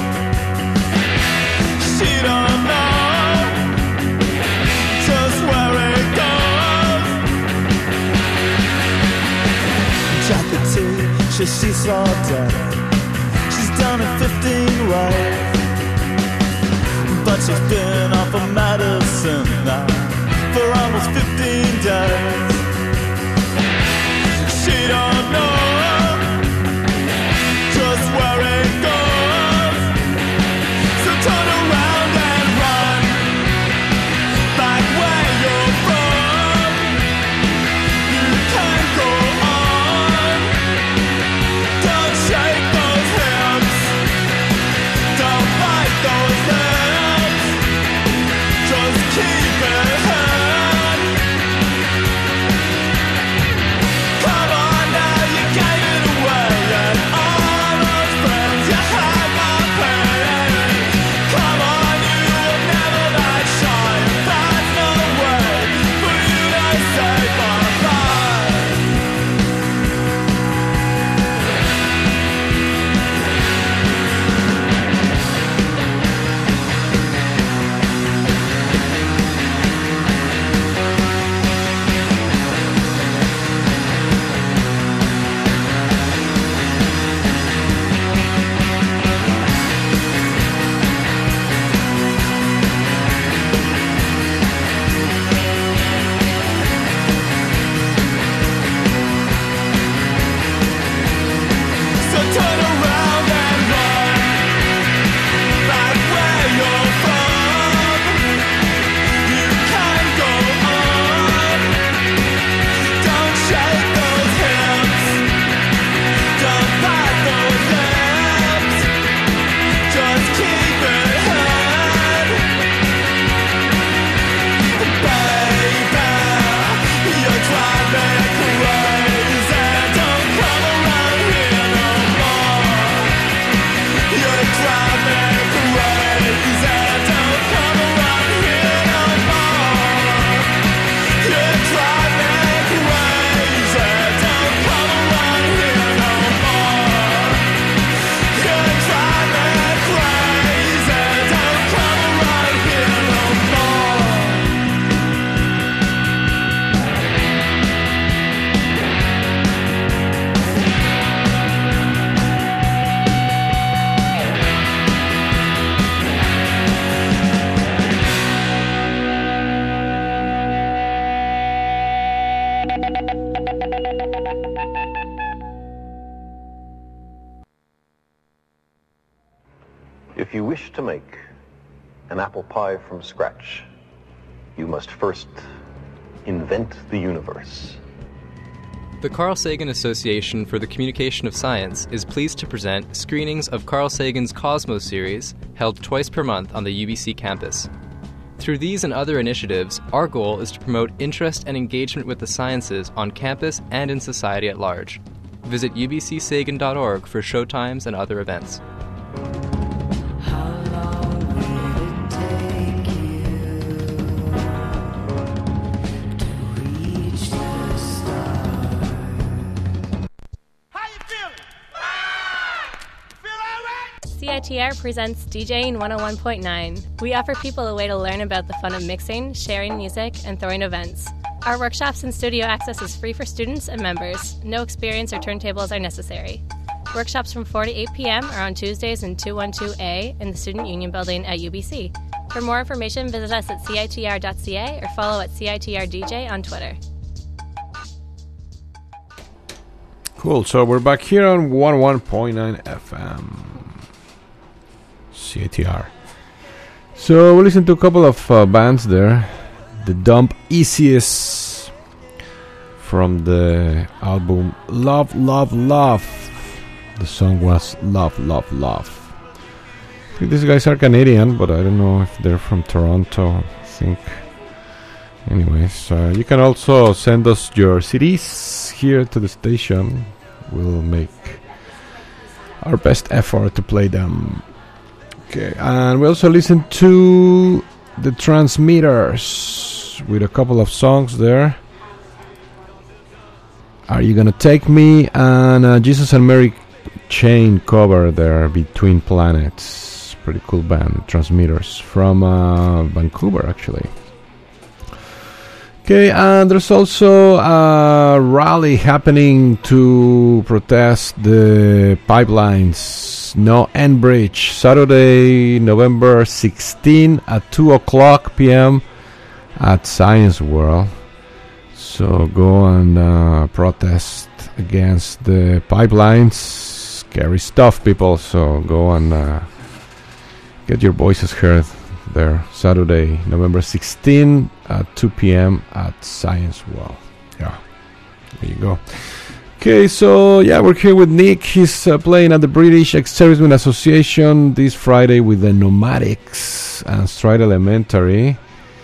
She don't know just where it goes. Chocolatey, she, she's so dead. She's done it fifteen ways, but she's been off of medicine now for almost fifteen days. She don't know just where it goes. So turn around and run back where you're from. You can't go on. Don't shake those hips. Don't bite those lips. Just keep it hid. Come on now, you gave it away, and all those friends you had my pain. Come on, you were never that shy. There's no way for you to say bye-bye. So turn around and run back where you're from. You can't go on. Don't shake those hips. Don't bite those lips. Just keep it hid. Baby, you're driving me crazy. Don't come around here no more. You're driving me crazy. Don't come around here no more. You're driving me crazy. Don't come around here no more. You're driving me crazy. Don't come around here no more. If you wish to make an apple pie from scratch, you must first invent the universe. The Carl Sagan Association for the Communication of Science is pleased to present screenings of Carl Sagan's Cosmos series, held twice per month on the U B C campus. Through these and other initiatives, our goal is to promote interest and engagement with the sciences on campus and in society at large. Visit u b c sagan dot org for showtimes and other events. C I T R presents DJing one oh one point nine. We offer people a way to learn about the fun of mixing, sharing music, and throwing events. Our workshops and studio access is free for students and members. No experience or turntables are necessary. Workshops from four to eight p.m. are on Tuesdays in two twelve A in the Student Union Building at U B C. For more information, visit us at C I T R dot C A or follow at C I T R D J on Twitter. Cool, so we're back here on one oh one point nine F M. C I T R. So we listened to a couple of uh, bands there. The Dump Easiest from the album Love, Love, Love. The song was Love, Love, Love. I think these guys are Canadian, but I don't know if they're from Toronto. I think. Anyways, uh, you can also send us your C Ds here to the station. We'll make our best effort to play them. Okay, and we also listened to the Transmitters with a couple of songs there. Are You Gonna Take Me? And uh, Jesus and Mary Chain cover there, Between Planets. Pretty cool band, Transmitters, from uh, Vancouver, actually. Okay, and there's also a rally happening to protest the pipelines. No End Bridge, Saturday, November sixteenth at two o'clock p.m. at Science World. So go and uh, protest against the pipelines. Scary stuff, people. So go and uh, get your voices heard there. Saturday, November sixteenth at two p.m. at Science World. Yeah, there you go. Okay, so yeah, we're here with Nick. He's uh, playing at the British Ex-Servicemen Association this Friday with the Nomadics and Stride Elementary.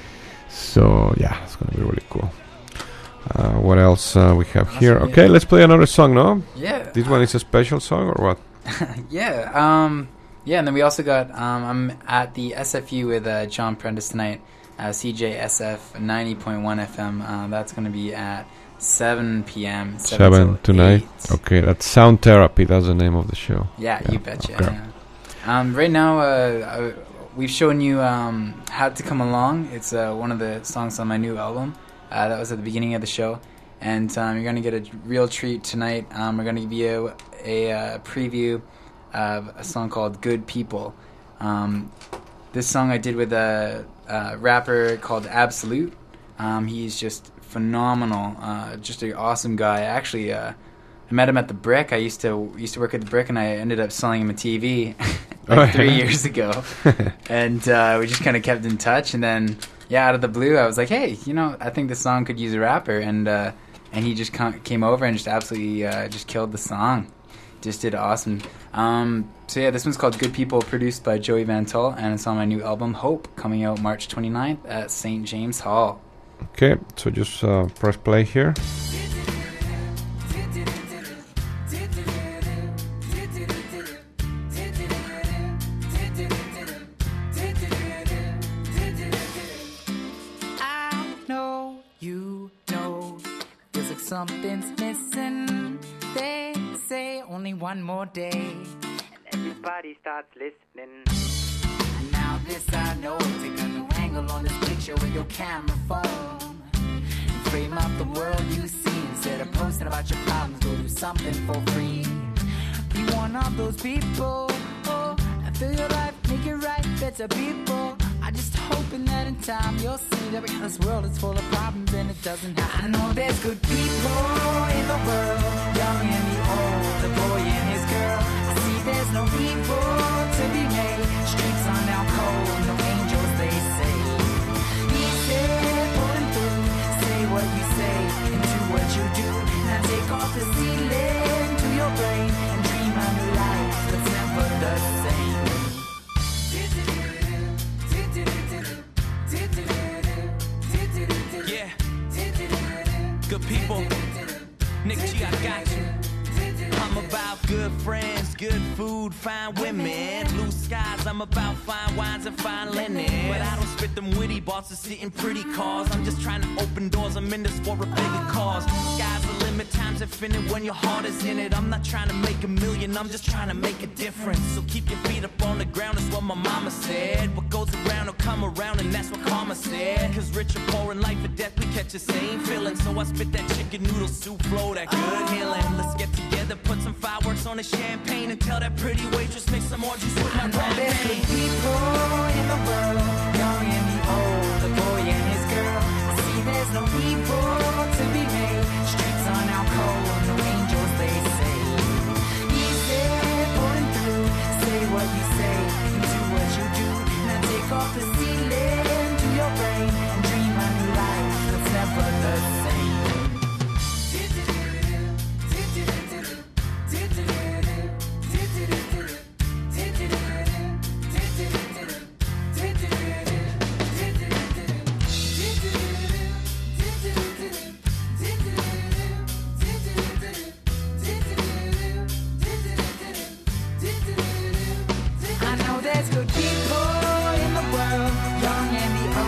So yeah, it's gonna be really cool. Uh, what else uh, we have here? Okay, let's play another song, no? Yeah. This one is a special song or what? yeah. Um. Yeah, and then we also got. Um. I'm at the S F U with uh, John Prentice tonight. Uh, C J S F ninety point one F M. Uh, that's going to be at seven p.m. Seven, seven tonight. Eight. Okay, that's Sound Therapy. That's the name of the show. Yeah, yeah. you betcha. Okay. Yeah. Um. Right now, uh, we've shown you um Had to Come Along. It's uh, one of the songs on my new album. Uh, that was at the beginning of the show, and um, you're going to get a real treat tonight. Um, we're going to give you a, a uh, preview of a song called Good People. Um, this song I did with a, a rapper called Absolute. Um, he's just phenomenal, uh, just an awesome guy. Actually, uh, I met him at the Brick. I used to used to work at the Brick, and I ended up selling him a T V like oh, three yeah. years ago. And uh, we just kind of kept in touch, and then... Yeah, out of the blue, I was like, hey, you know, I think this song could use a rapper. And uh, and he just com- came over and just absolutely uh, just killed the song. Just did awesome. Um, so, yeah, this one's called Good People, produced by Joey Van Tull. And it's on my new album, Hope, coming out March twenty-ninth at Saint James Hall. Okay, so just uh, press play here. Something's missing. They say only one more day, and everybody starts listening. And now this I know. Take a new angle on this picture with your camera phone. And frame up the world you see. Instead of posting about your problems, go do something for free. Be one of those people. Oh, I feel your life, make it right, better people. I just hoping that in time you'll see that this world is full of problems and it doesn't have. I know there's good people in the world, young and the old, the boy and his girl. I see there's no evil to be made. Streets are now cold, no angels they say. Easy pulling through, say what you say and do what you do. Now take off the ceiling to your brain and dream a new life that's never the same. Yeah, good people. Nick G, I got you. I'm about good friends, good food, fine women, blue skies. I'm about fine wines and fine linen. But I don't spit them witty bosses sitting pretty cars. I'm just trying to open doors. I'm in this for a bigger cause. Sky's the limit, time's infinite when your heart is in it. I'm not trying to make a million, I'm just trying to make a difference. So keep your feet up on the ground, that's what my mama said. What goes around will come around, and that's what karma said. Cause rich or poor in life or death, we catch the same feeling. So I spit that chicken noodle soup flow, that good healing. Let's get together, put some fireworks on the champagne, and tell that pretty waitress make some more juice with my brand. There's good people in the world, young and the old, the boy and his girl. I see there's no evil to be made. Streets are now cold, no angels they say. Easy pulling through, say what you say and do what you do. Now take off the ceiling to your brain and dream a new life that's never the same.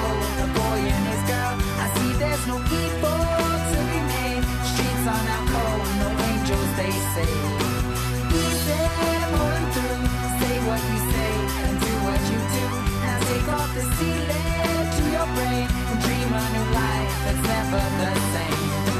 No evil to be made. Streets are now cold. dream a new life that's never the same.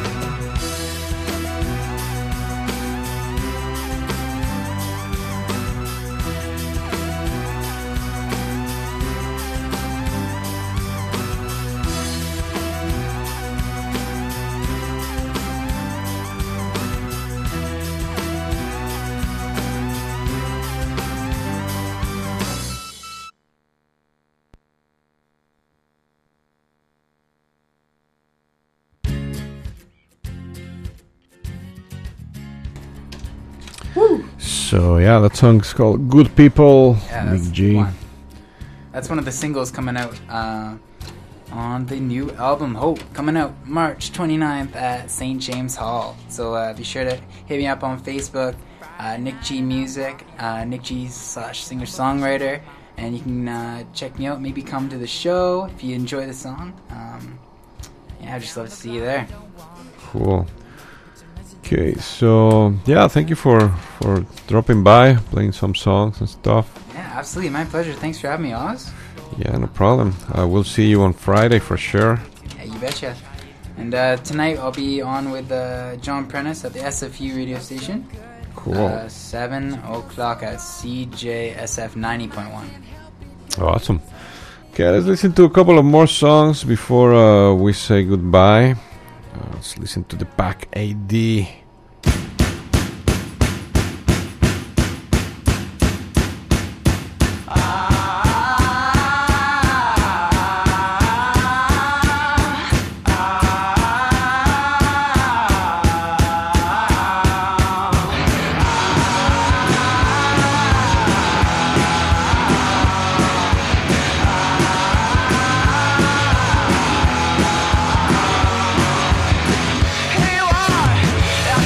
So yeah, that song's called "Good People." Yeah, that's Nick a G. good one. That's one of the singles coming out uh, on the new album Hope, coming out March twenty-ninth at Saint James Hall. So uh, be sure to hit me up on Facebook, uh, Nick G Music, uh, Nick G slash singer songwriter, and you can uh, check me out. Maybe come to the show if you enjoy the song. Um, yeah, I'd just love to see you there. Cool. Okay, so yeah, thank you for for dropping by, playing some songs and stuff. Yeah, absolutely, my pleasure. Thanks for having me, Oz. Yeah, no problem. Uh, we'll see you on Friday for sure. Yeah, you betcha. And uh, tonight I'll be on with uh, John Prentice at the S F U radio station. Cool. Uh, seven o'clock at C J S F ninety point one. Awesome. Okay, let's listen to a couple of more songs before uh, we say goodbye. Uh, let's listen to the Pack A D. Hey, why?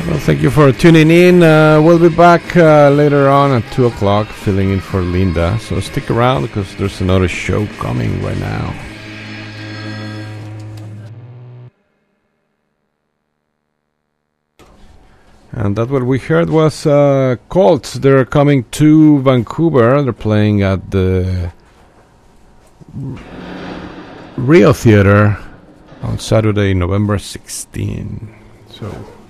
Well, thank you for tuning in. Uh, we'll be back uh, later on at two o'clock, filling in for Linda. So stick around because there's another show coming right now. And that what we heard was uh, Colts. They're coming to Vancouver. They're playing at the Rio Theater on Saturday, November sixteenth. So